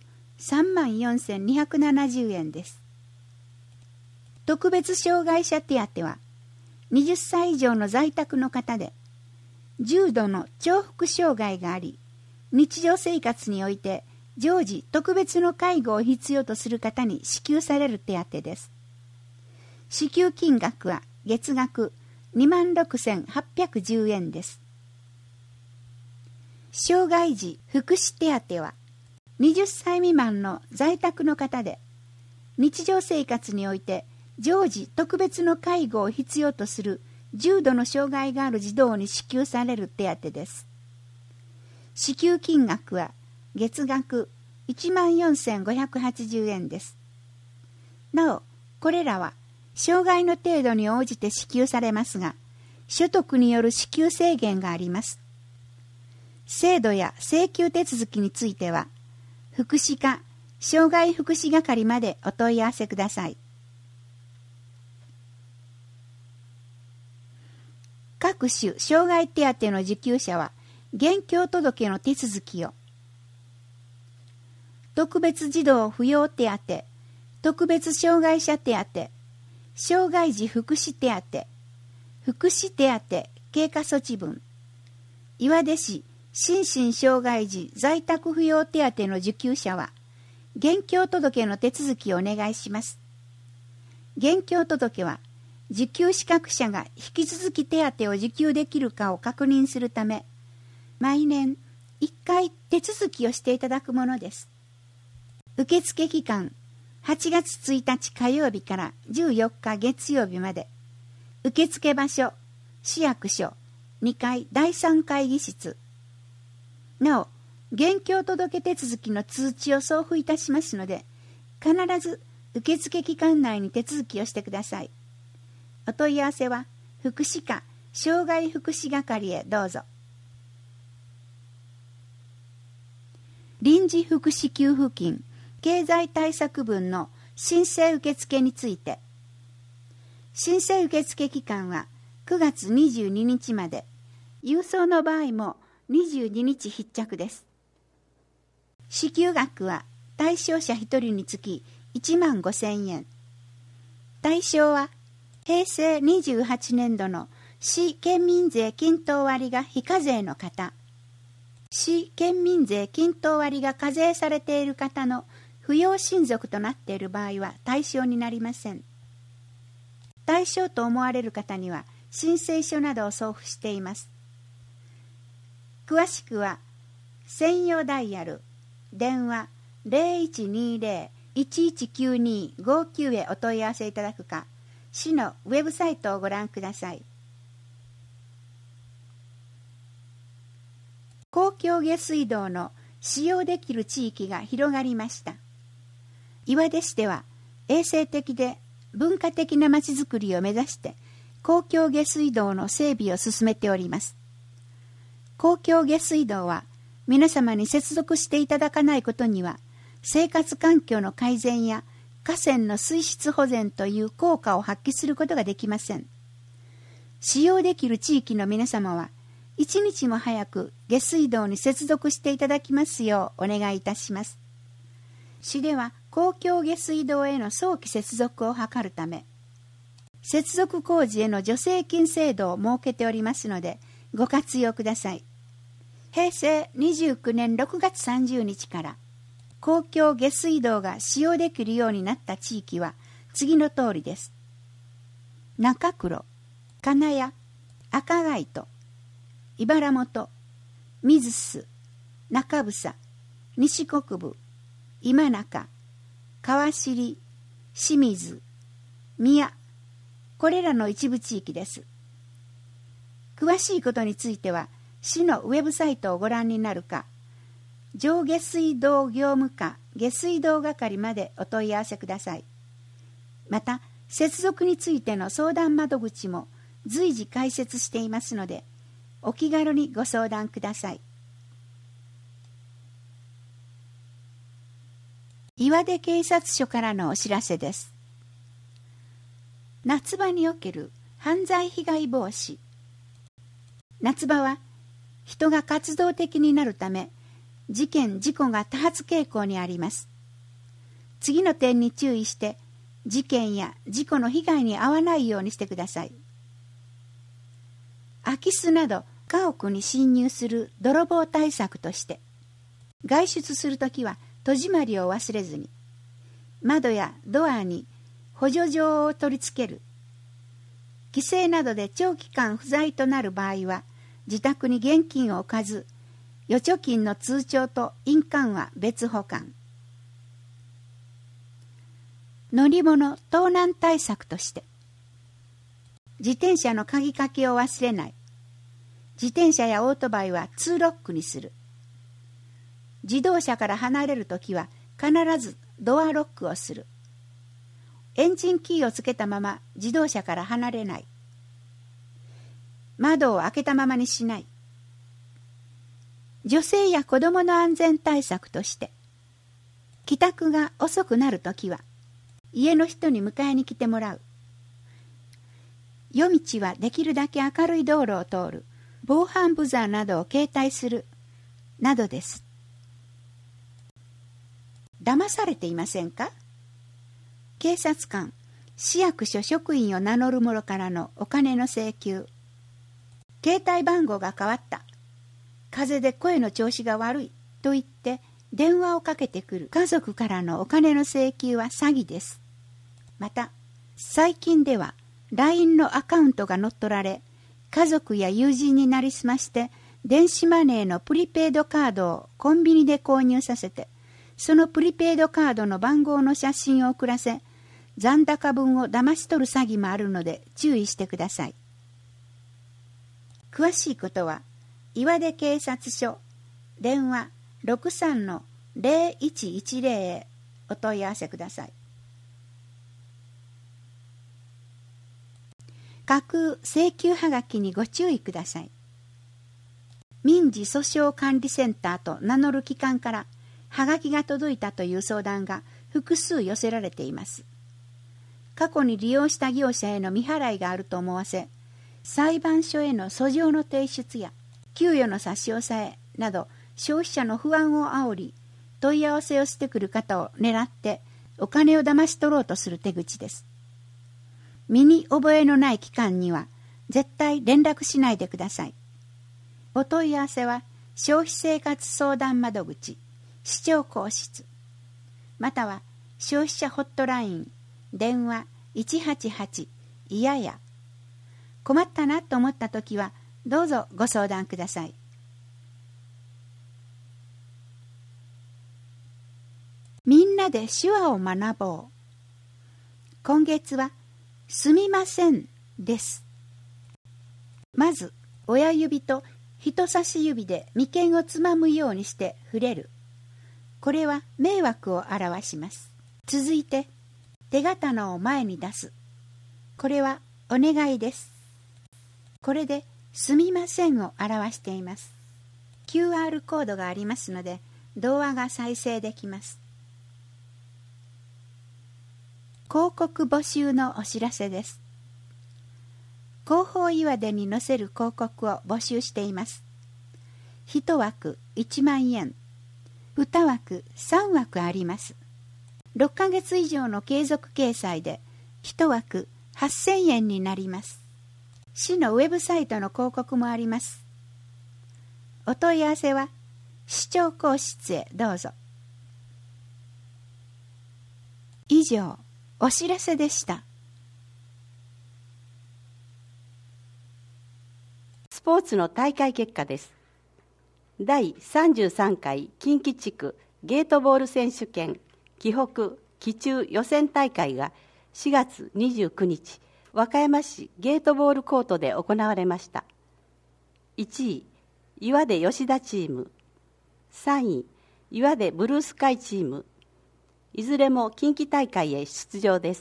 34,270円です。特別障害者手当は20歳以上の在宅の方で重度の重複障害があり、日常生活において常時特別の介護を必要とする方に支給される手当です。支給金額は月額26,810円です。障害児福祉手当は20歳未満の在宅の方で日常生活において常時特別の介護を必要とする重度の障害がある児童に支給される手当です。支給金額は月額14,580円です。なお、これらは障害の程度に応じて支給されますが、所得による支給制限があります。制度や請求手続きについては、福祉課障害福祉係までお問い合わせください。各種障害手当の受給者は、 現況届の手続きを。特別児童扶養手当、特別障害者手当、障害児福祉手当、福祉手当経過措置分、岩出市心身障害児在宅扶養手当の受給者は、現況届の手続きをお願いします。現況届は、受給資格者が引き続き手当を受給できるかを確認するため、毎年1回手続きをしていただくものです。受付期間、8月1日火曜日から14日月曜日まで。受付場所、市役所、2階第3会議室。なお、現況届手続きの通知を送付いたしますので、必ず受付期間内に手続きをしてください。お問い合わせは、福祉課障害福祉係へどうぞ。臨時福祉給付金経済対策分の申請受付について。申請受付期間は9月22日まで、郵送の場合も22日必着です。支給額は対象者1人につき15,000円。対象は平成28年度の市県民税均等割が非課税の方、市県民税均等割が課税されている方の扶養親族となっている場合は対象になりません。対象と思われる方には申請書などを送付しています。詳しくは専用ダイヤル、電話 0120-119259 へお問い合わせいただくか、市のウェブサイトをご覧ください。公共下水道の使用できる地域が広がりました。岩出市では衛生的で文化的なまちづくりを目指して公共下水道の整備を進めております。公共下水道は皆様に接続していただかないことには生活環境の改善や河川の水質保全という効果を発揮することができません。使用できる地域の皆様は一日も早く下水道に接続していただきますようお願いいたします。市では公共下水道への早期接続を図るため、接続工事への助成金制度を設けておりますのでご活用ください。平成29年6月30日から公共下水道が使用できるようになった地域は次の通りです。中黒、金谷、赤貝戸、茨本、水須、中房、西国部、今中、川尻、清水、宮、これらの一部地域です。詳しいことについては市のウェブサイトをご覧になるか、上下水道業務課下水道係までお問い合わせください。また接続についての相談窓口も随時開設していますのでお気軽にご相談ください。岩出警察署からのお知らせです。夏場における犯罪被害防止。夏場は人が活動的になるため事件・事故が多発傾向にあります。次の点に注意して事件や事故の被害に遭わないようにしてください。空き巣など家屋に侵入する泥棒対策として、外出するときは戸締まりを忘れずに、窓やドアに補助錠を取り付ける。帰省などで長期間不在となる場合は自宅に現金を置かず、預貯金の通帳と印鑑は別保管。乗り物盗難対策として、自転車の鍵かけを忘れない。自転車やオートバイはツーロックにする。自動車から離れるときは必ずドアロックをする。エンジンキーをつけたまま自動車から離れない。窓を開けたままにしない。女性や子供の安全対策として、帰宅が遅くなるときは家の人に迎えに来てもらう。夜道はできるだけ明るい道路を通る。 防犯ブザーなどを携帯するなどです。騙されていませんか？警察官、市役所職員を名乗る者からのお金の請求。携帯番号が変わった。風邪で声の調子が悪いと言って電話をかけてくる家族からのお金の請求は詐欺です。また、最近では LINE のアカウントが乗っ取られ、家族や友人になりすまして電子マネーのプリペイドカードをコンビニで購入させて、そのプリペイドカードの番号の写真を送らせ、残高分を騙し取る詐欺もあるので注意してください。詳しいことは岩出警察署電話 63-0110 へお問い合わせください。架空請求はがきにご注意ください。民事訴訟管理センターと名乗る機関からはがきが届いたという相談が複数寄せられています。過去に利用した業者への未払いがあると思わせ、裁判所への訴状の提出や給与の差し押さえなど消費者の不安を煽り、問い合わせをしてくる方を狙ってお金を騙し取ろうとする手口です。身に覚えのない機関には絶対連絡しないでください。お問い合わせは消費生活相談窓口市長公室または消費者ホットライン電話 188 いやや。困ったなと思ったときはどうぞご相談ください。みんなで手話を学ぼう。今月はすみませんです。まず親指と人差し指で眉間をつまむようにして触れる。これは迷惑を表します。続いて手刀を前に出す。これはお願いです。これですみませんを表しています。QR コードがありますので動画が再生できます。広告募集のお知らせです。広報岩手に載せる広告を募集しています。1枠1万円、2枠3枠あります。6ヶ月以上の継続掲載で1枠8000円になります。市のウェブサイトの広告もあります。お問い合わせは市長公室へどうぞ。以上、お知らせでした。 スポーツの大会結果です。第33回近畿地区ゲートボール選手権紀北紀中予選大会が4月29日和歌山市ゲートボールコートで行われました。1位岩出吉田チーム、3位岩出ブルースカイチーム、いずれも近畿大会へ出場です。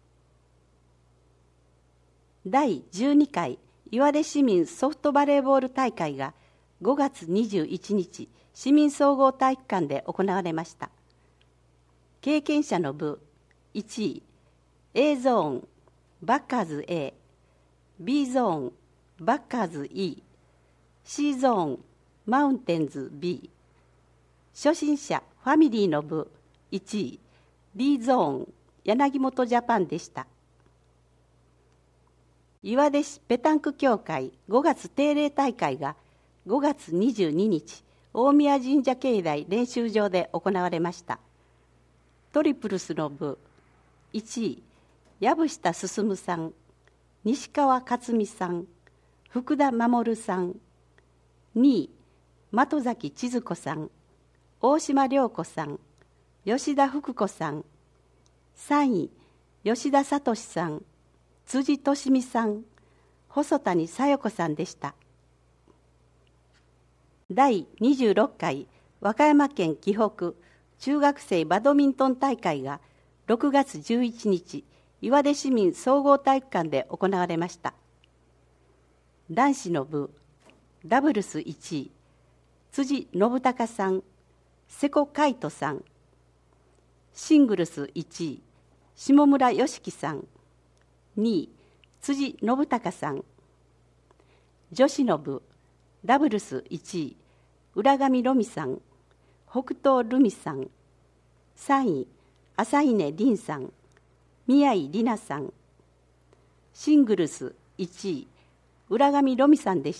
第12回岩出市民ソフトバレーボール大会が5月21日市民総合体育館で行われました。経験者の部1位 A ゾーンバッカーズ A、 B ゾーンバッカーズ E、 C ゾーンマウンテンズ B。 初心者ファミリーの部1位 D ゾーン柳本ジャパンでした。岩出市ペタンク協会5月定例大会が5月22日大宮神社境内練習場で行われました。トリプルスの部1位藪下進さん、西川克美さん、福田守さん、2位的崎千鶴子さん、大島涼子さん、吉田福子さん、3位吉田聡さん、辻利美さん、細谷小夜子さんでした。第26回和歌山県紀北中学生バドミントン大会が6月11日岩出市民総合体育館で行われました。男子の部ダブルス1位辻信孝さん、瀬古海斗さん、シングルス1位下村良樹さん、2位辻信孝さん。女子の部ダブルス1位、浦上ロミさん、北東ルミさん。3位、朝稲凛さん、宮井里奈さん。シングルス1位、浦上ロミさんでした。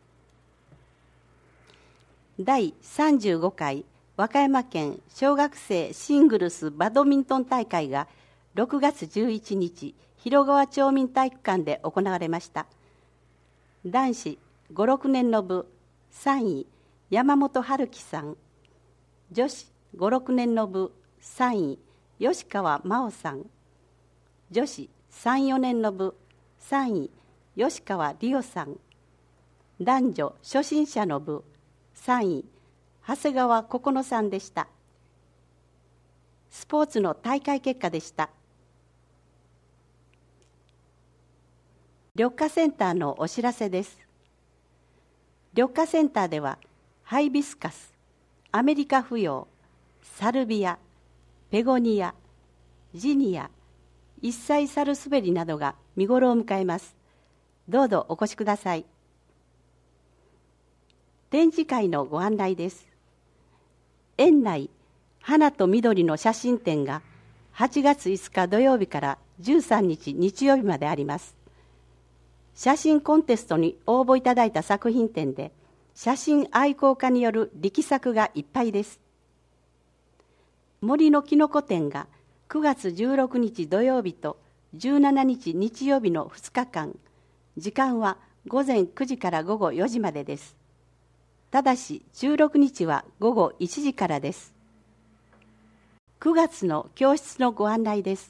第35回和歌山県小学生シングルスバドミントン大会が6月11日、広川町民体育館で行われました。男子5、6年の部3位、山本春樹さん。女子5、6年の部3位、吉川真央さん。女子3、4年の部3位、吉川理央さん。男女初心者の部3位、長谷川心乃さんでした。スポーツの大会結果でした。緑化センターのお知らせです。緑化センターではハイビスカス、アメリカフヨウ、サルビア、ペゴニア、ジニア、一切サルスベリなどが見頃を迎えます。どうぞお越しください。展示会のご案内です。園内花と緑の写真展が8月5日土曜日から13日日曜日まであります。写真コンテストに応募いただいた作品展で、写真愛好家による力作がいっぱいです。森のきのこ展が9月16日土曜日と17日日曜日の2日間、時間は午前9時から午後4時までです。ただし16日は午後1時からです。9月の教室のご案内です。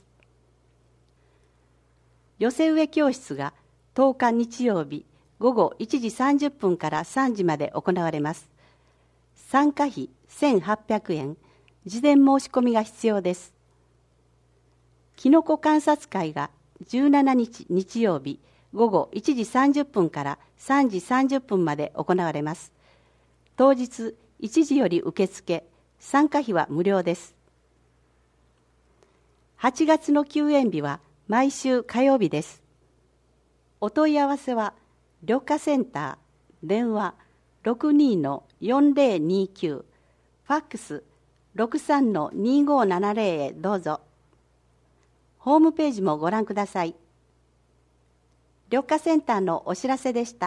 寄せ植え教室が10日日曜日午後1時30分から3時まで行われます。参加費1800円、事前申し込みが必要です。きのこ観察会が17日日曜日午後1時30分から3時30分まで行われます。当日1時より受付、参加費は無料です。8月の休園日は毎週火曜日です。お問い合わせは緑化センター、電話 62-4029、ファックス 63-2570 へどうぞ。ホームページもご覧ください。緑化センターのお知らせでした。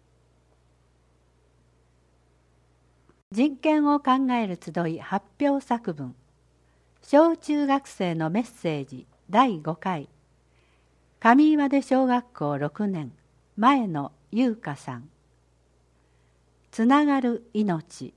人権を考える集い発表作文、小中学生のメッセージ第5回、上岩出小学校6年前野優香さん。つながる命。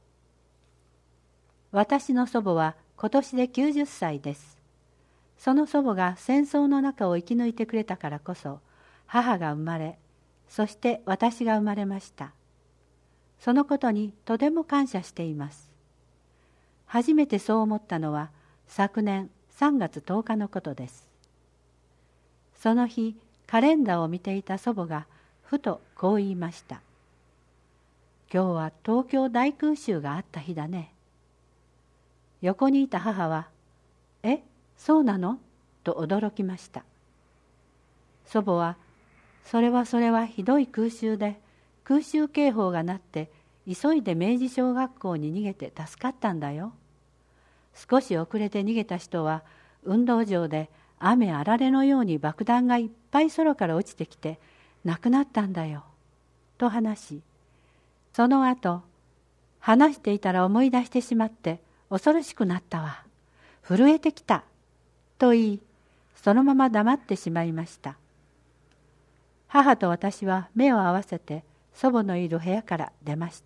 私の祖母は今年で90歳です。その祖母が戦争の中を生き抜いてくれたからこそ、母が生まれ、そして私が生まれました。そのことにとても感謝しています。初めてそう思ったのは昨年3月10日のことです。その日、カレンダーを見ていた祖母がふとこう言いました。今日は東京大空襲があった日だね。横にいた母は、え、そうなの？と驚きました。祖母は、それはひどい空襲で、空襲警報が鳴って急いで明治小学校に逃げて助かったんだよ。少し遅れて逃げた人は運動場で雨あられのように爆弾がいっぱい空から落ちてきて亡くなったんだよ。と話し、その後、話していたら思い出してしまって恐ろしくなったわ。震えてきた。と言い、そのまま黙ってしまいました。母と私は目を合わせて祖母のいる部屋から出ました。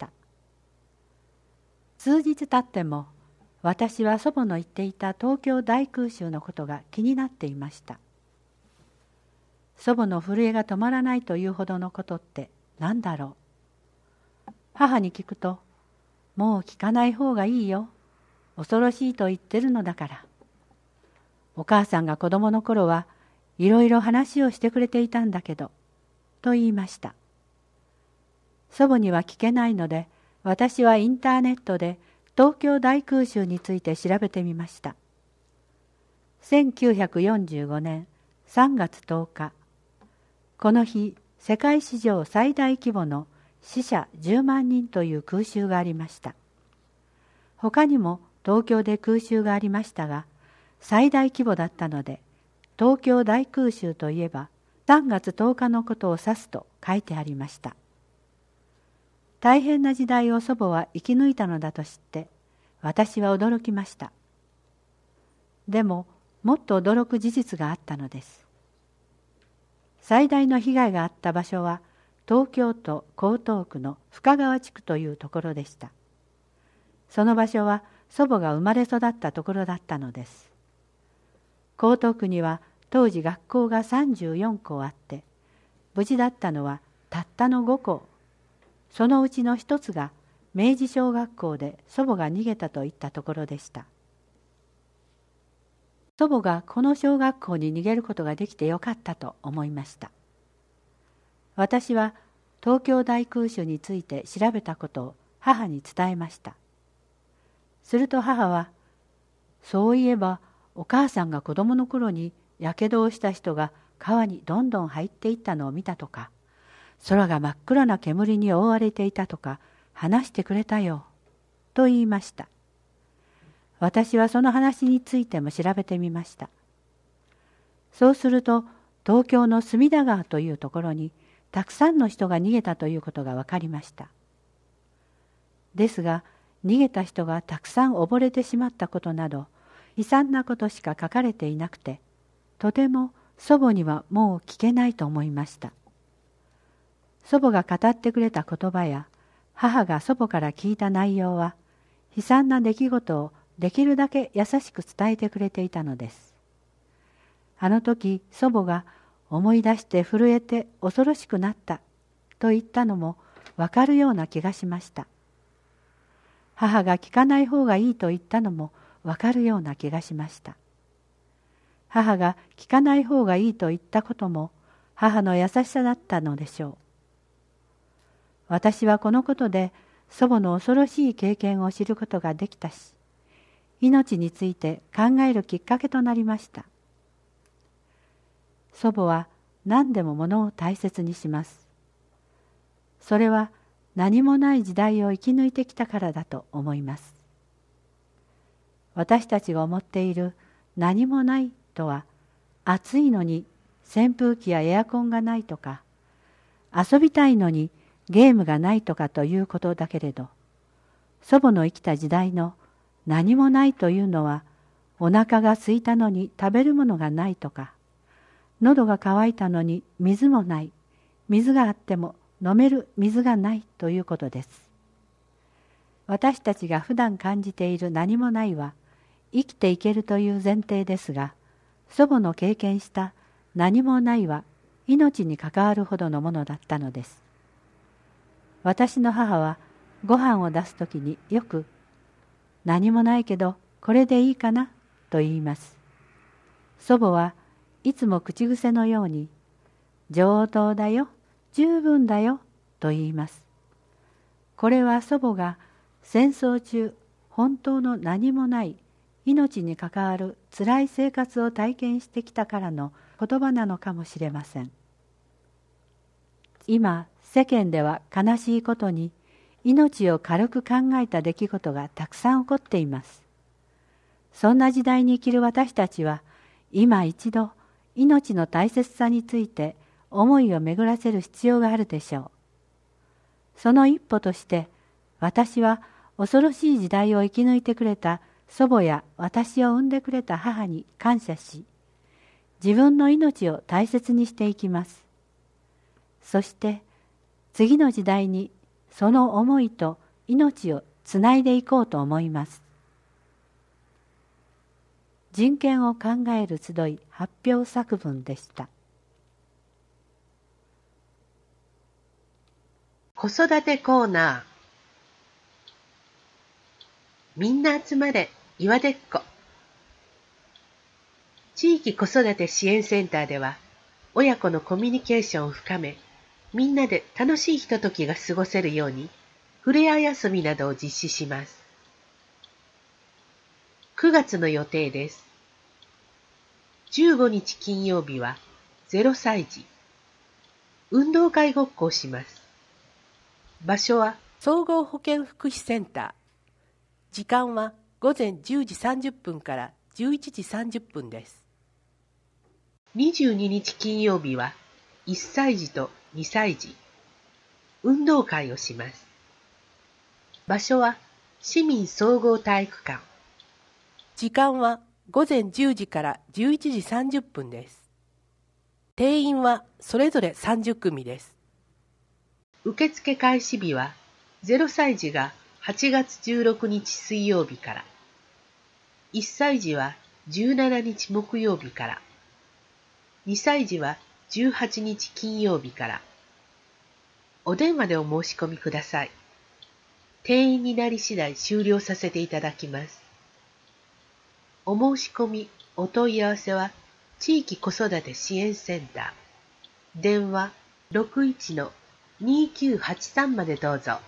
数日経っても私は祖母の言っていた東京大空襲のことが気になっていました。祖母の震えが止まらないというほどのことって何だろう。母に聞くと、もう聞かない方がいいよ。恐ろしいと言ってるのだから。お母さんが子供の頃はいろいろ話をしてくれていたんだけど、と言いました。祖母には聞けないので、私はインターネットで東京大空襲について調べてみました。1945年3月10日、この日、世界史上最大規模の死者10万人という空襲がありました。他にも東京で空襲がありましたが、最大規模だったので、東京大空襲といえば3月10日のことを指すと書いてありました。大変な時代を祖母は生き抜いたのだと知って、私は驚きました。でも、もっと驚く事実があったのです。最大の被害があった場所は、東京都江東区の深川地区というところでした。その場所は祖母が生まれ育ったところだったのです。江東区には当時学校が34校あって、無事だったのはたったの5校。そのうちの一つが明治小学校で祖母が逃げたといったところでした。祖母がこの小学校に逃げることができてよかったと思いました。私は東京大空襲について調べたことを母に伝えました。すると母は、そういえばお母さんが子供の頃にやけどをした人が川にどんどん入っていったのを見たとか、空が真っ暗な煙に覆われていたとか話してくれたよ、と言いました。私はその話についても調べてみました。そうすると、東京の隅田川というところにたくさんの人が逃げたということが分かりました。ですが、逃げた人がたくさん溺れてしまったことなど、悲惨なことしか書かれていなくて、とても祖母にはもう聞けないと思いました。祖母が語ってくれた言葉や、母が祖母から聞いた内容は、悲惨な出来事をできるだけ優しく伝えてくれていたのです。あの時祖母が思い出して震えて恐ろしくなったと言ったのもわかるような気がしました。母が聞かない方がいいと言ったのもわかるような気がしました。母が聞かない方がいいと言ったことも母の優しさだったのでしょう。私はこのことで祖母の恐ろしい経験を知ることができたし、命について考えるきっかけとなりました。祖母は何でもものを大切にします。それは何もない時代を生き抜いてきたからだと思います。私たちが思っている何もないとは、暑いのに扇風機やエアコンがないとか、遊びたいのにゲームがないとかということだけれど、祖母の生きた時代の何もないというのは、お腹が空いたのに食べるものがないとか、喉が渇いたのに水もない、水があっても飲める水がないということです。私たちが普段感じている何もないは、生きていけるという前提ですが、祖母の経験した何もないは命に関わるほどのものだったのです。私の母はご飯を出すときによく、何もないけどこれでいいかなと言います。祖母はいつも口癖のように、上等だよ、十分だよと言います。これは祖母が戦争中、本当の何もない命に関わる辛い生活を体験してきたからの言葉なのかもしれません。今、世間では悲しいことに命を軽く考えた出来事がたくさん起こっています。そんな時代に生きる私たちは、今一度命の大切さについて思いを巡らせる必要があるでしょう。その一歩として、私は恐ろしい時代を生き抜いてくれた祖母や私を産んでくれた母に感謝し、自分の命を大切にしていきます。そして次の時代にその思いと命をつないでいこうと思います。人権を考える集い発表作文でした。 子育てコーナー。みんな集まれ、岩でっこ。地域子育て支援センターでは、親子のコミュニケーションを深め、みんなで楽しいひとときが過ごせるように、ふれあい遊びなどを実施します。9月の予定です。15日金曜日は0歳児。運動会ごっこをします。 場所は総合保健福祉センター。時間は午前10時30分から11時30分です。 22日金曜日は1歳児と2歳児、運動会をします。場所は市民総合体育館。 時間は午前10時から11時30分です。定員はそれぞれ30組です。 受付開始日は0歳児が8月16日水曜日から、1歳児は17日木曜日から、2歳児は18日金曜日から。お電話でお申し込みください。定員になり次第終了させていただきます。お申し込み、お問い合わせは地域子育て支援センター。電話 61-2983 までどうぞ。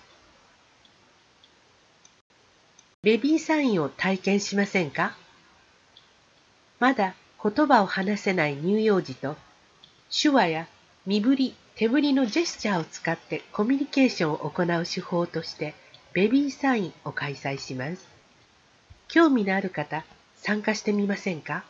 ベビーサインを体験しませんか？まだ言葉を話せない乳幼児と手話や身振り、手振りのジェスチャーを使ってコミュニケーションを行う手法としてベビーサインを開催します。興味のある方、参加してみませんか？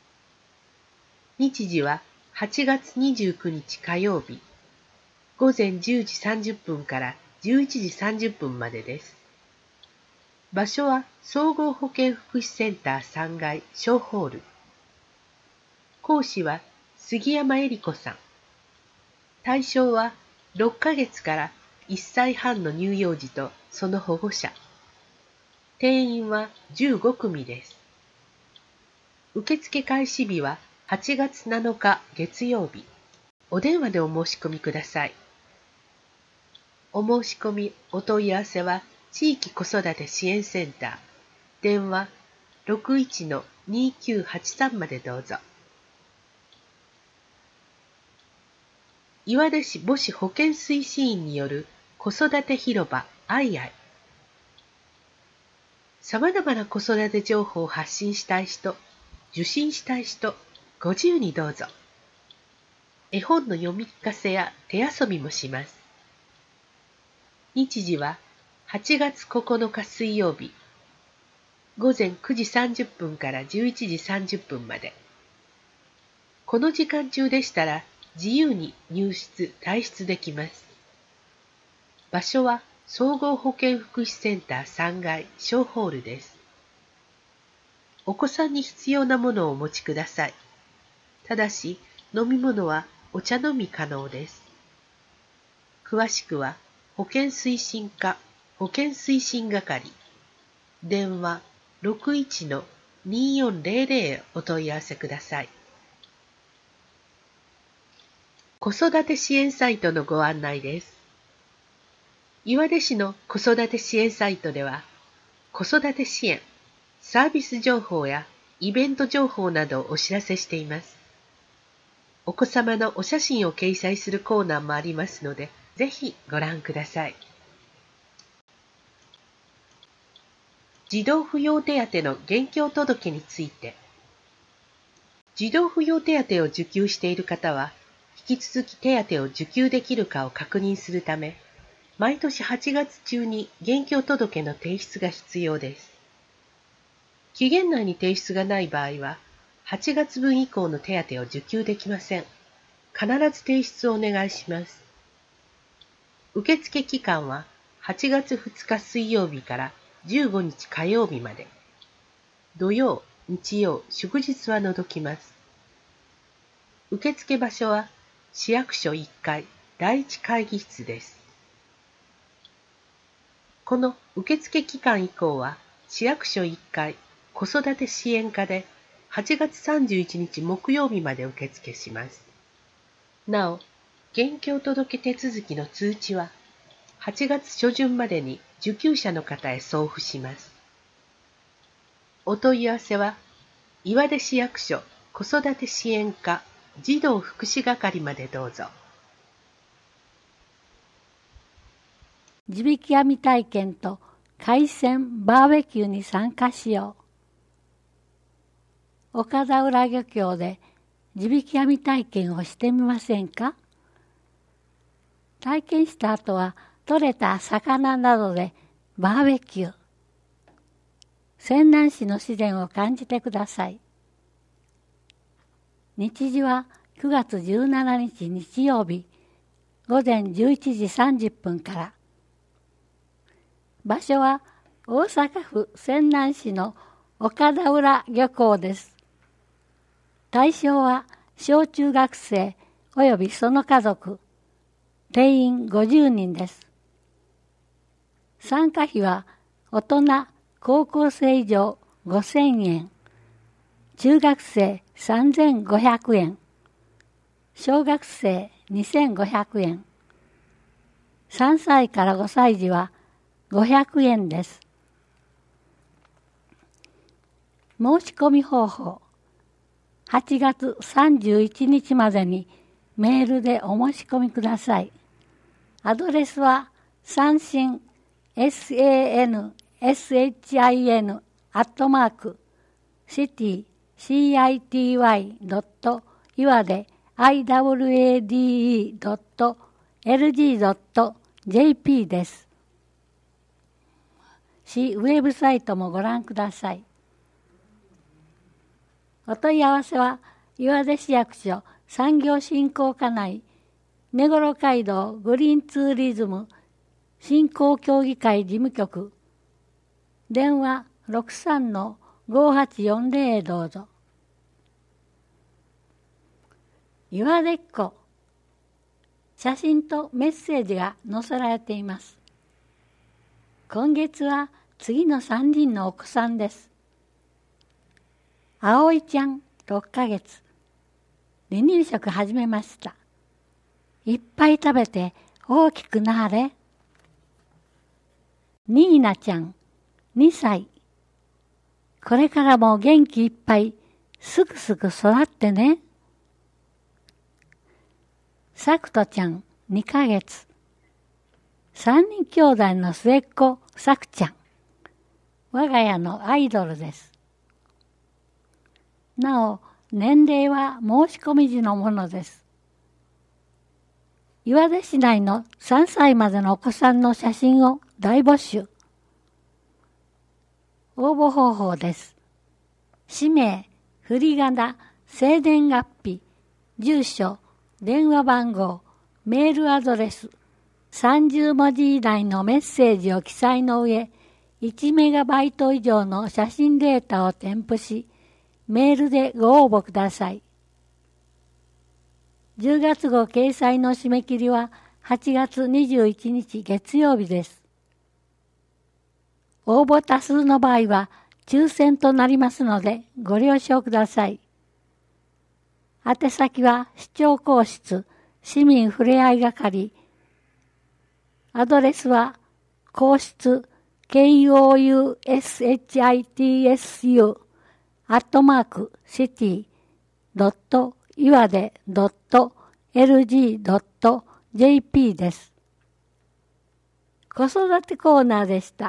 日時は8月29日火曜日、午前10時30分から11時30分までです。場所は総合保健福祉センター3階小ホール。講師は杉山恵里子さん。対象は6ヶ月から1歳半の乳幼児とその保護者。定員は15組です。受付開始日は8月7日月曜日。お電話でお申し込みください。お申し込み、お問い合わせは地域子育て支援センター。電話 61-2983 までどうぞ。岩出市母子保健推進員による子育て広場アイアイ。様々な子育て情報を発信したい人、受信したい人、ご自由にどうぞ。絵本の読み聞かせや手遊びもします。日時は8月9日水曜日、午前9時30分から11時30分まで。この時間中でしたら自由に入室・退室できます。場所は総合保健福祉センター3階小ホールです。お子さんに必要なものをお持ちください。ただし、飲み物はお茶飲み可能です。詳しくは、保健推進課、保健推進係、電話 61-2400 へお問い合わせください。子育て支援サイトのご案内です。岩出市の子育て支援サイトでは、子育て支援、サービス情報やイベント情報などをお知らせしています。お子様のお写真を掲載するコーナーもありますので、ぜひご覧ください。児童扶養手当の現況届について。児童扶養手当を受給している方は、引き続き手当を受給できるかを確認するため、毎年8月中に現況届の提出が必要です。期限内に提出がない場合は、8月分以降の手当を受給できません。必ず提出をお願いします。受付期間は8月2日水曜日から15日火曜日まで。土曜、日曜、祝日は除きます。受付場所は市役所1階第1会議室です。この受付期間以降は市役所1階子育て支援課で8月31日木曜日まで受付します。なお、現況届手続きの通知は8月初旬までに受給者の方へ送付します。お問い合わせは岩出市役所子育て支援課児童福祉係までどうぞ。 地引き網体験と海鮮バーベキューに参加しよう。岡田浦漁協で地引き網体験をしてみませんか？体験した後は取れた魚などでバーベキュー。泉南市の自然を感じてください。日時は9月17日日曜日午前11時30分から。場所は大阪府泉南市の岡田浦漁港です。対象は小中学生およびその家族、定員50人です。参加費は大人、高校生以上5000円、中学生3500円、小学生2500円、3歳から5歳児は500円です。申し込み方法。8月31日までにメールでお申し込みください。アドレスは三振 city.city.iwade.lg.jp です。市ウェブサイトもご覧ください。お問い合わせは岩出市役所産業振興課内根室街道グリーンツーリズム振興協議会事務局電話 63-5840 へどうぞ。岩出っ子写真とメッセージが載せられています。今月は次の3人のお子さんです。葵ちゃん6ヶ月。離乳食始めました。いっぱい食べて大きくなれ。ニーナちゃん2歳。これからも元気いっぱいすぐすぐ育ってね。さくとちゃん2ヶ月。3人兄弟の末っ子さくちゃん。我が家のアイドルです。なお、年齢は申し込み時のものです。岩出市内の3歳までのお子さんの写真を大募集。応募方法です。氏名、振り仮名、生年月日、住所、電話番号、メールアドレス、30文字以内のメッセージを記載の上、1メガバイト以上の写真データを添付し、メールでご応募ください。10月号掲載の締め切りは8月21日月曜日です。応募多数の場合は抽選となりますのでご了承ください。宛先は市長公室市民ふれあい係。アドレスは公室 coushitscity.iwade.lg.jp です。子育てコーナーでした。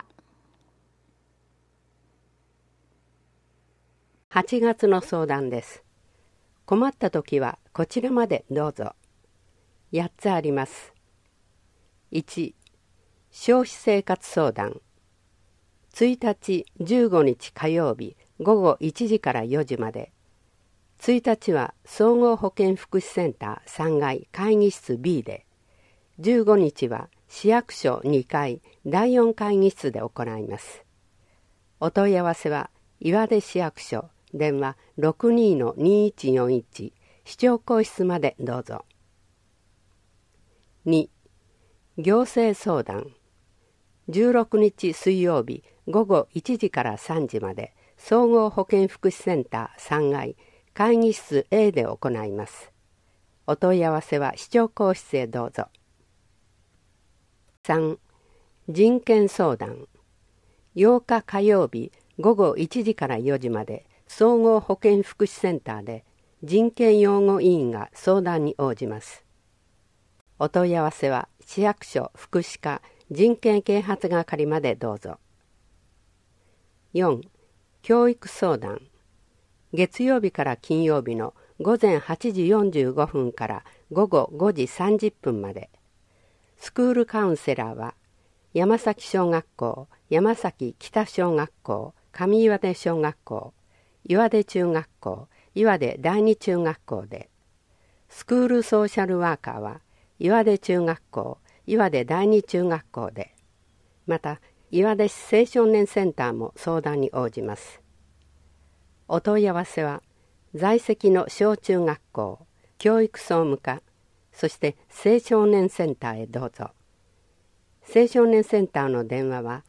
8月の相談です。困った時はこちらまでどうぞ。8つあります。1、消費生活相談。1日15日火曜日午後1時から4時まで。1日は総合保健福祉センター3階会議室 B で、15日は市役所2階第4会議室で行います。お問い合わせは岩出市役所電話 62-2141 市長公室までどうぞ。2、行政相談。16日水曜日午後1時から3時まで総合保健福祉センター3階会議室 A で行います。お問い合わせは市長公室へどうぞ。3、人権相談。8日火曜日午後1時から4時まで総合保健福祉センターで人権擁護委員が相談に応じます。お問い合わせは市役所福祉課人権啓発係までどうぞ。4、教育相談。月曜日から金曜日の午前8時45分から午後5時30分まで。 スクールカウンセラーは山崎小学校、山崎北小学校、上岩出小学校、岩出中学校、岩出第二中学校で、スクールソーシャルワーカーは岩出中学校、岩出第二中学校で、また岩出市青少年センターも相談に応じます。お問い合わせは在籍の小中学校、教育総務課、そして青少年センターへどうぞ。青少年センターの電話は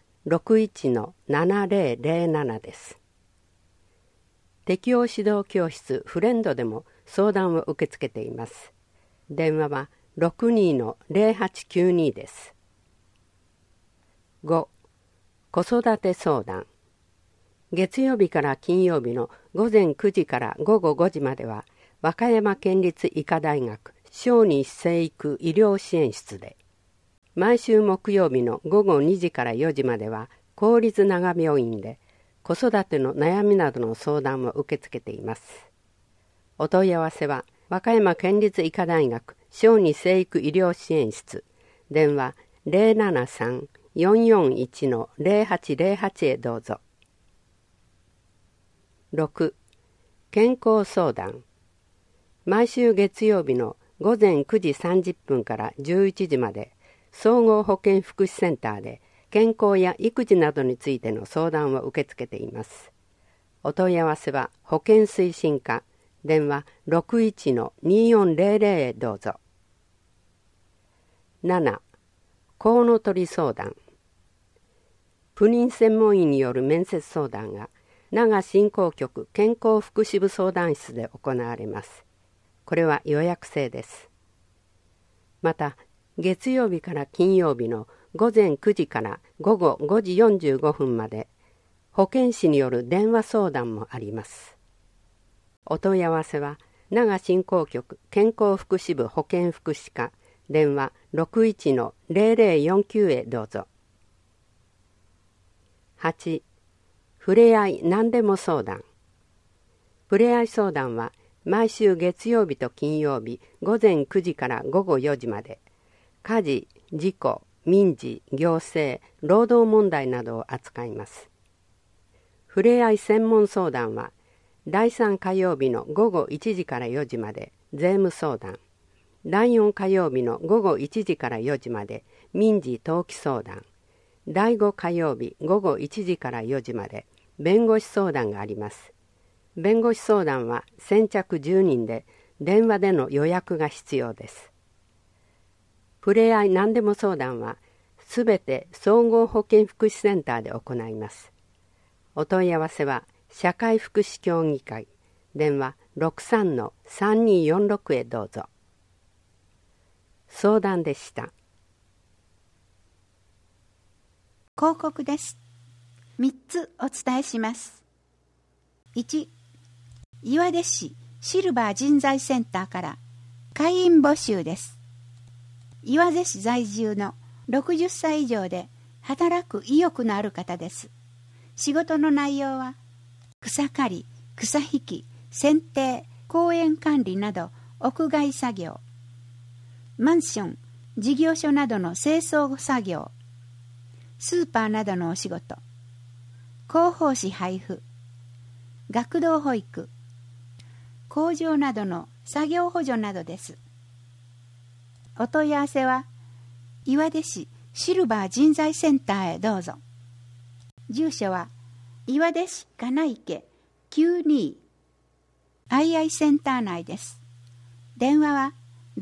61-7007 です。適応指導教室フレンドでも相談を受け付けています。電話は 62-0892 です。5. 子育て相談。月曜日から金曜日の午前9時から午後5時までは和歌山県立医科大学小児生育医療支援室で、毎週木曜日の午後2時から4時までは公立長病院で子育ての悩みなどの相談を受け付けています。お問い合わせは和歌山県立医科大学小児生育医療支援室、電話 073-441-0808 へどうぞ。6. 健康相談。毎週月曜日の午前9時30分から11時まで総合保健福祉センターで健康や育児などについての相談を受け付けています。お問い合わせは保健推進課、電話 61-2400 へどうぞ。7. コウノトリ相談。プ妊専門医による面接相談が奈良振興局健康福祉部相談室で行われます。これは予約制です。また、月曜日から金曜日の午前9時から午後5時45分まで、保健師による電話相談もあります。お問い合わせは、奈良振興局健康福祉部保健福祉課、電話 61-0049 へどうぞ。8. ふれあい何でも相談。ふれあい相談は、毎週月曜日と金曜日午前9時から午後4時まで、家事、事故、民事、行政、労働問題などを扱います。ふれあい専門相談は、第3火曜日の午後1時から4時まで税務相談、第4火曜日の午後1時から4時まで民事登記相談、第5火曜日午後1時から4時まで弁護士相談があります。弁護士相談は先着10人で電話での予約が必要です。ふれあい何でも相談はすべて総合保健福祉センターで行います。お問い合わせは社会福祉協議会、電話 63-3246 へどうぞ。相談でした。 広告です。3つお伝えします。1、岩出市シルバー人材センターから会員募集です。岩出市在住の60歳以上で働く意欲のある方です。仕事の内容は草刈り、草引き、剪定、公園管理など屋外作業、マンション、事業所などの清掃作業、スーパーなどのお仕事、広報誌配布、学童保育、工場などの作業補助などです。お問い合わせは岩出市シルバー人材センターへどうぞ。住所は岩出市金池92 II センター内です。電話は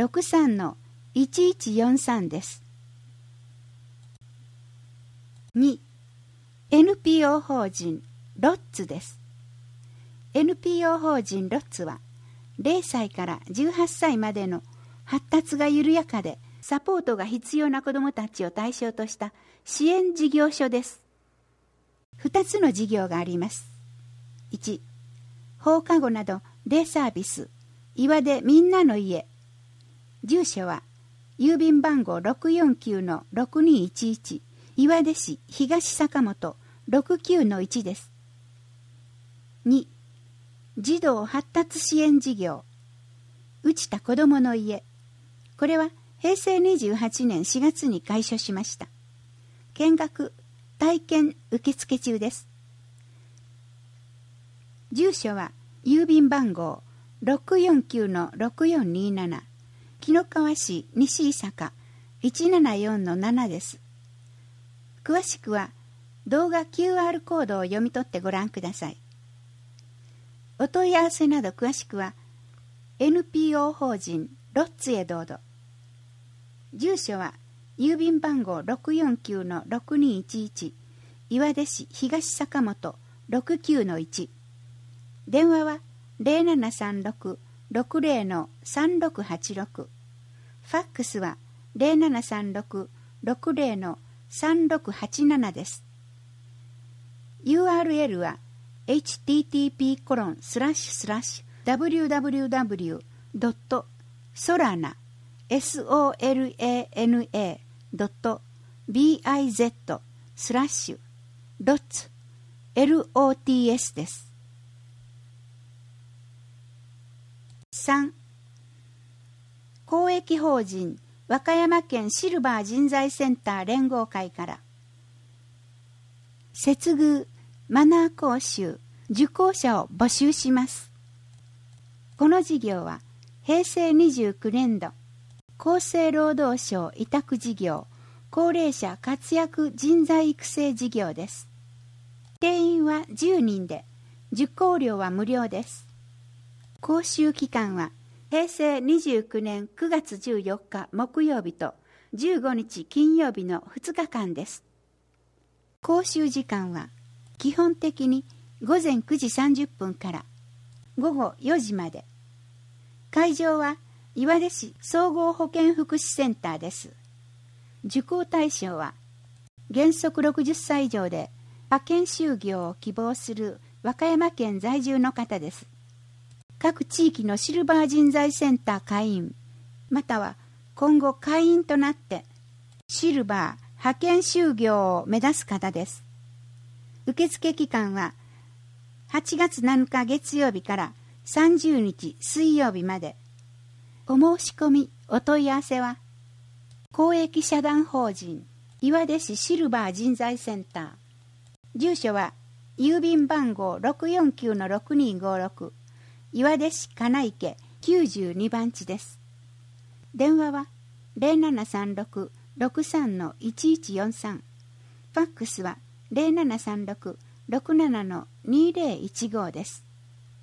63-1143 です。2. NPO 法人ロッツです。NPO 法人ロッツは0歳から18歳までの発達が緩やかでサポートが必要な子どもたちを対象とした支援事業所です。2つの事業があります。1、放課後などデイサービス岩出みんなの家。住所は郵便番号 649-6211 岩出市東坂本 69-1 です。2、児童発達支援事業うちた子どもの家。これは平成28年4月に開所しました。見学、体験受付中です。住所は郵便番号 649-6427 紀の川市西伊坂 174-7 です。詳しくは動画 QR コードを読み取ってご覧ください。お問い合わせなど詳しくは NPO 法人ロッツへどうぞ。住所は郵便番号 649-6211 岩出市東坂本 69-1 電話は 0736-60-3686 ファックスは 0736-60-3687 です。 URL は http://www.solana.biz/lots です。3. 公益法人和歌山県シルバー人材センター連合会から接遇マナー講習受講者を募集します。この事業は平成29年度厚生労働省委託事業高齢者活躍人材育成事業です。定員は10人で受講料は無料です。講習期間は平成29年9月14日木曜日と15日金曜日の2日間です。講習時間は基本的に午前9時30分から午後4時まで。会場は岩出市総合保健福祉センターです。受講対象は原則60歳以上で派遣就業を希望する和歌山県在住の方です。各地域のシルバー人材センター会員または今後会員となってシルバー派遣就業を目指す方です。受付期間は8月7日月曜日から30日水曜日まで。お申し込みお問い合わせは公益社団法人岩出市シルバー人材センター、住所は郵便番号 649-6256 岩出市金池92番地です。電話は 0736-63-1143 ファックスは 0736-67-2015 です。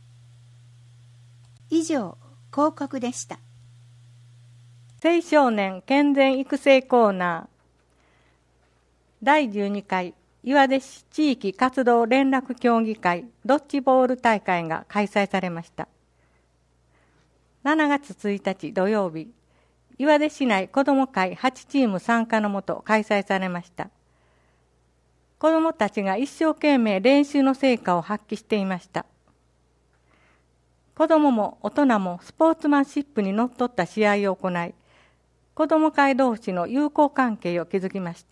以上広告でした。 青少年健全育成コーナー第12回岩出市地域活動連絡協議会ドッジボール大会が開催されました。7月1日土曜日、岩出市内子ども会8チーム参加のもと開催されました。子どもたちが一生懸命練習の成果を発揮していました。子どもも大人もスポーツマンシップにのっとった試合を行い、子ども会同士の友好関係を築きました。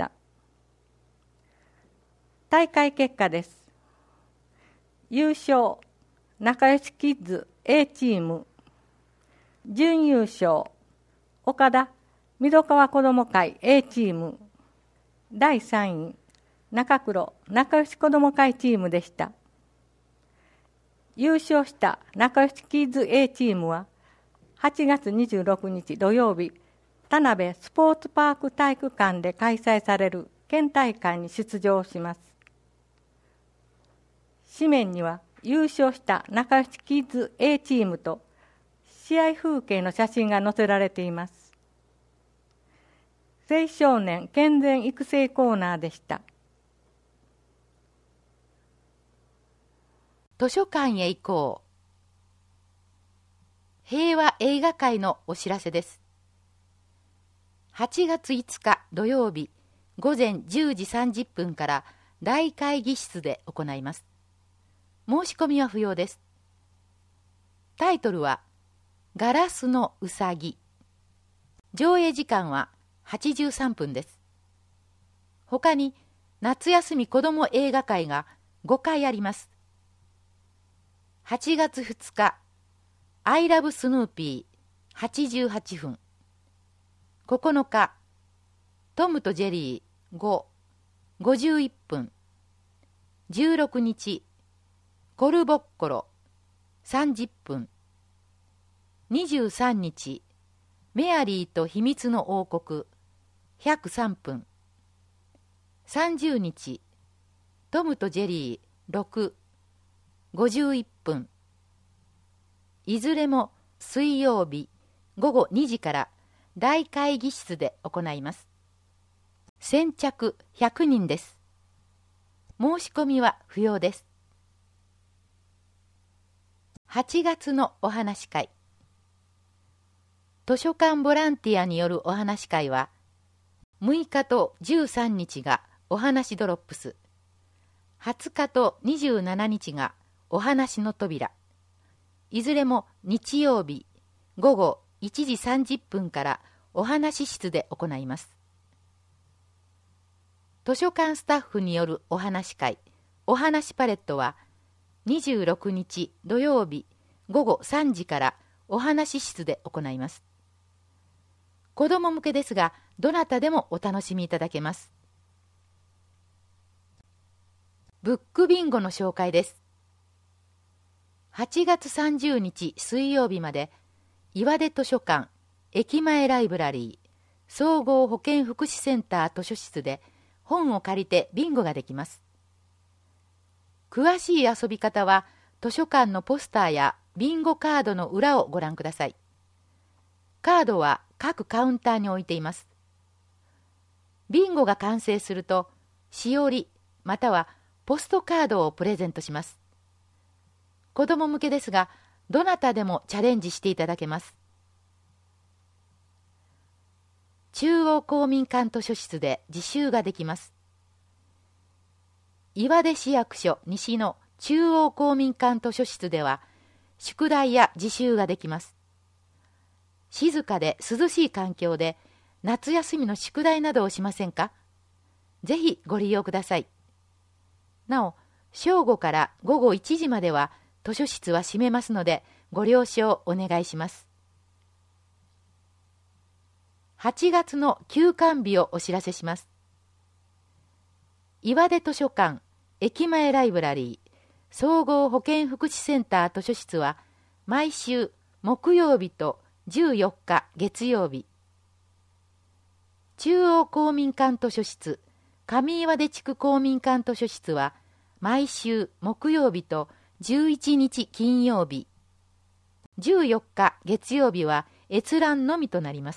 大会結果です。優勝、仲良しキッズ A チーム。準優勝、岡田、溝川子ども会 A チーム。第3位、中黒、仲良し子ども会チームでした。優勝した仲良しキッズ A チームは、8月26日土曜日、田辺スポーツパーク体育館で開催される県大会に出場します。紙面には優勝した仲良しキッズ A チームと試合風景の写真が載せられています。青少年健全育成コーナーでした。 図書館へ行こう。平和映画会のお知らせです。8月5日土曜日午前10時30分から大会議室で行います。申し込みは不要です。タイトルはガラスのうさぎ。上映時間は83分です。他に夏休み子ども映画会が5回あります。8月2日、アイラブスヌーピー88分。 9日、トムとジェリー5、51分。16日、コルボッコロ30分。23日、メアリーと秘密の王国103分。30日、トムとジェリー6、51分。いずれも水曜日午後2時から大会議室で行います。先着100人です。申し込みは不要です。8月のお話会。図書館ボランティアによるお話会は、6日と13日がお話ドロップス、20日と27日がお話の扉、いずれも日曜日午後1時30分からお話室で行います。図書館スタッフによるお話会、お話パレットは26日土曜日午後3時からお話室で行います。子ども向けですが、どなたでもお楽しみいただけます。ブックビンゴの紹介です。8月30日水曜日まで、岩出図書館、駅前ライブラリー、総合保健福祉センター図書室で本を借りてビンゴができます。詳しい遊び方は、図書館のポスターやビンゴカードの裏をご覧ください。カードは各カウンターに置いています。ビンゴが完成すると、しおりまたはポストカードをプレゼントします。子ども向けですが、どなたでもチャレンジしていただけます。中央公民館図書室で自習ができます。岩出市役所西の中央公民館図書室では、宿題や自習ができます。静かで涼しい環境で夏休みの宿題などをしませんか？ぜひご利用ください。なお、正午から午後1時までは図書室は閉めますので、ご了承お願いします。8月の休館日をお知らせします。岩出図書館、駅前ライブラリー、総合保健福祉センター図書室は、毎週木曜日と14日月曜日。中央公民館図書室、上岩出地区公民館図書室は、毎週木曜日と11日金曜日。14日月曜日は閲覧のみとなります。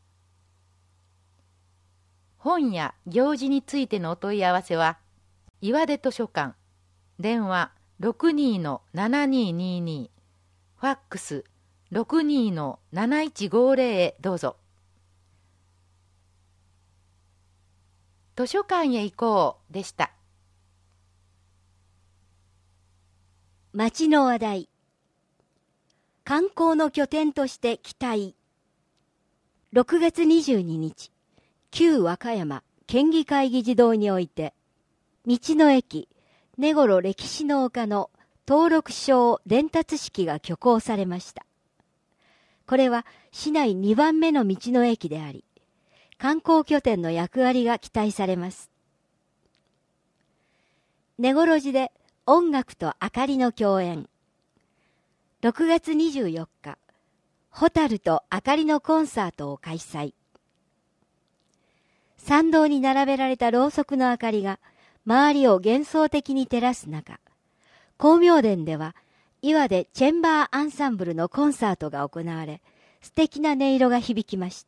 本や行事についてのお問い合わせは、岩出図書館、電話 62-7222、ファックス 62-7150 へどうぞ。図書館へ行こうでした。 町の話題。観光の拠点として期待。6月22日、旧和歌山県議会議事堂において、道の駅根頃歴史の丘の登録証伝達式が挙行されました。これは市内2番目の道の駅であり、観光拠点の役割が期待されます。根頃寺で音楽と明かりの共演。6月24日、ホタルと明かりのコンサートを開催。参道に並べられたろうそくの明かりが周りを幻想的に照らす中、光明殿では岩手チェンバーアンサンブルのコンサートが行われ、素敵な音色が響きました。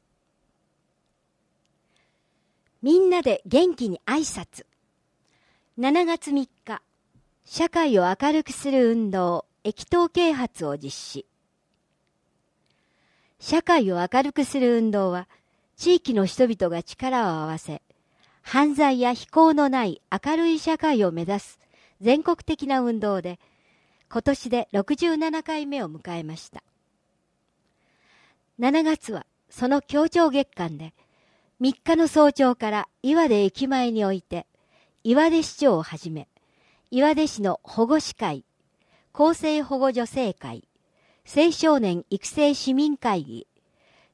みんなで元気に挨拶。7月3日、社会を明るくする運動、駅頭啓発を実施。社会を明るくする運動は、地域の人々が力を合わせ、犯罪や非行のない明るい社会を目指す全国的な運動で、今年で67回目を迎えました。7月はその協調月間で、3日の早朝から岩出駅前において、岩出市長をはじめ、岩出市の保護司会、厚生保護助成会、青少年育成市民会議、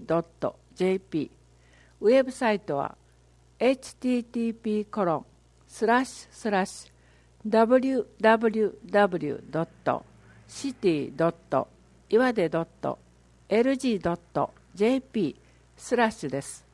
www.ccc.jp ウェブサイトは http://www.ccc.jp city.iwade.lg.jp/です。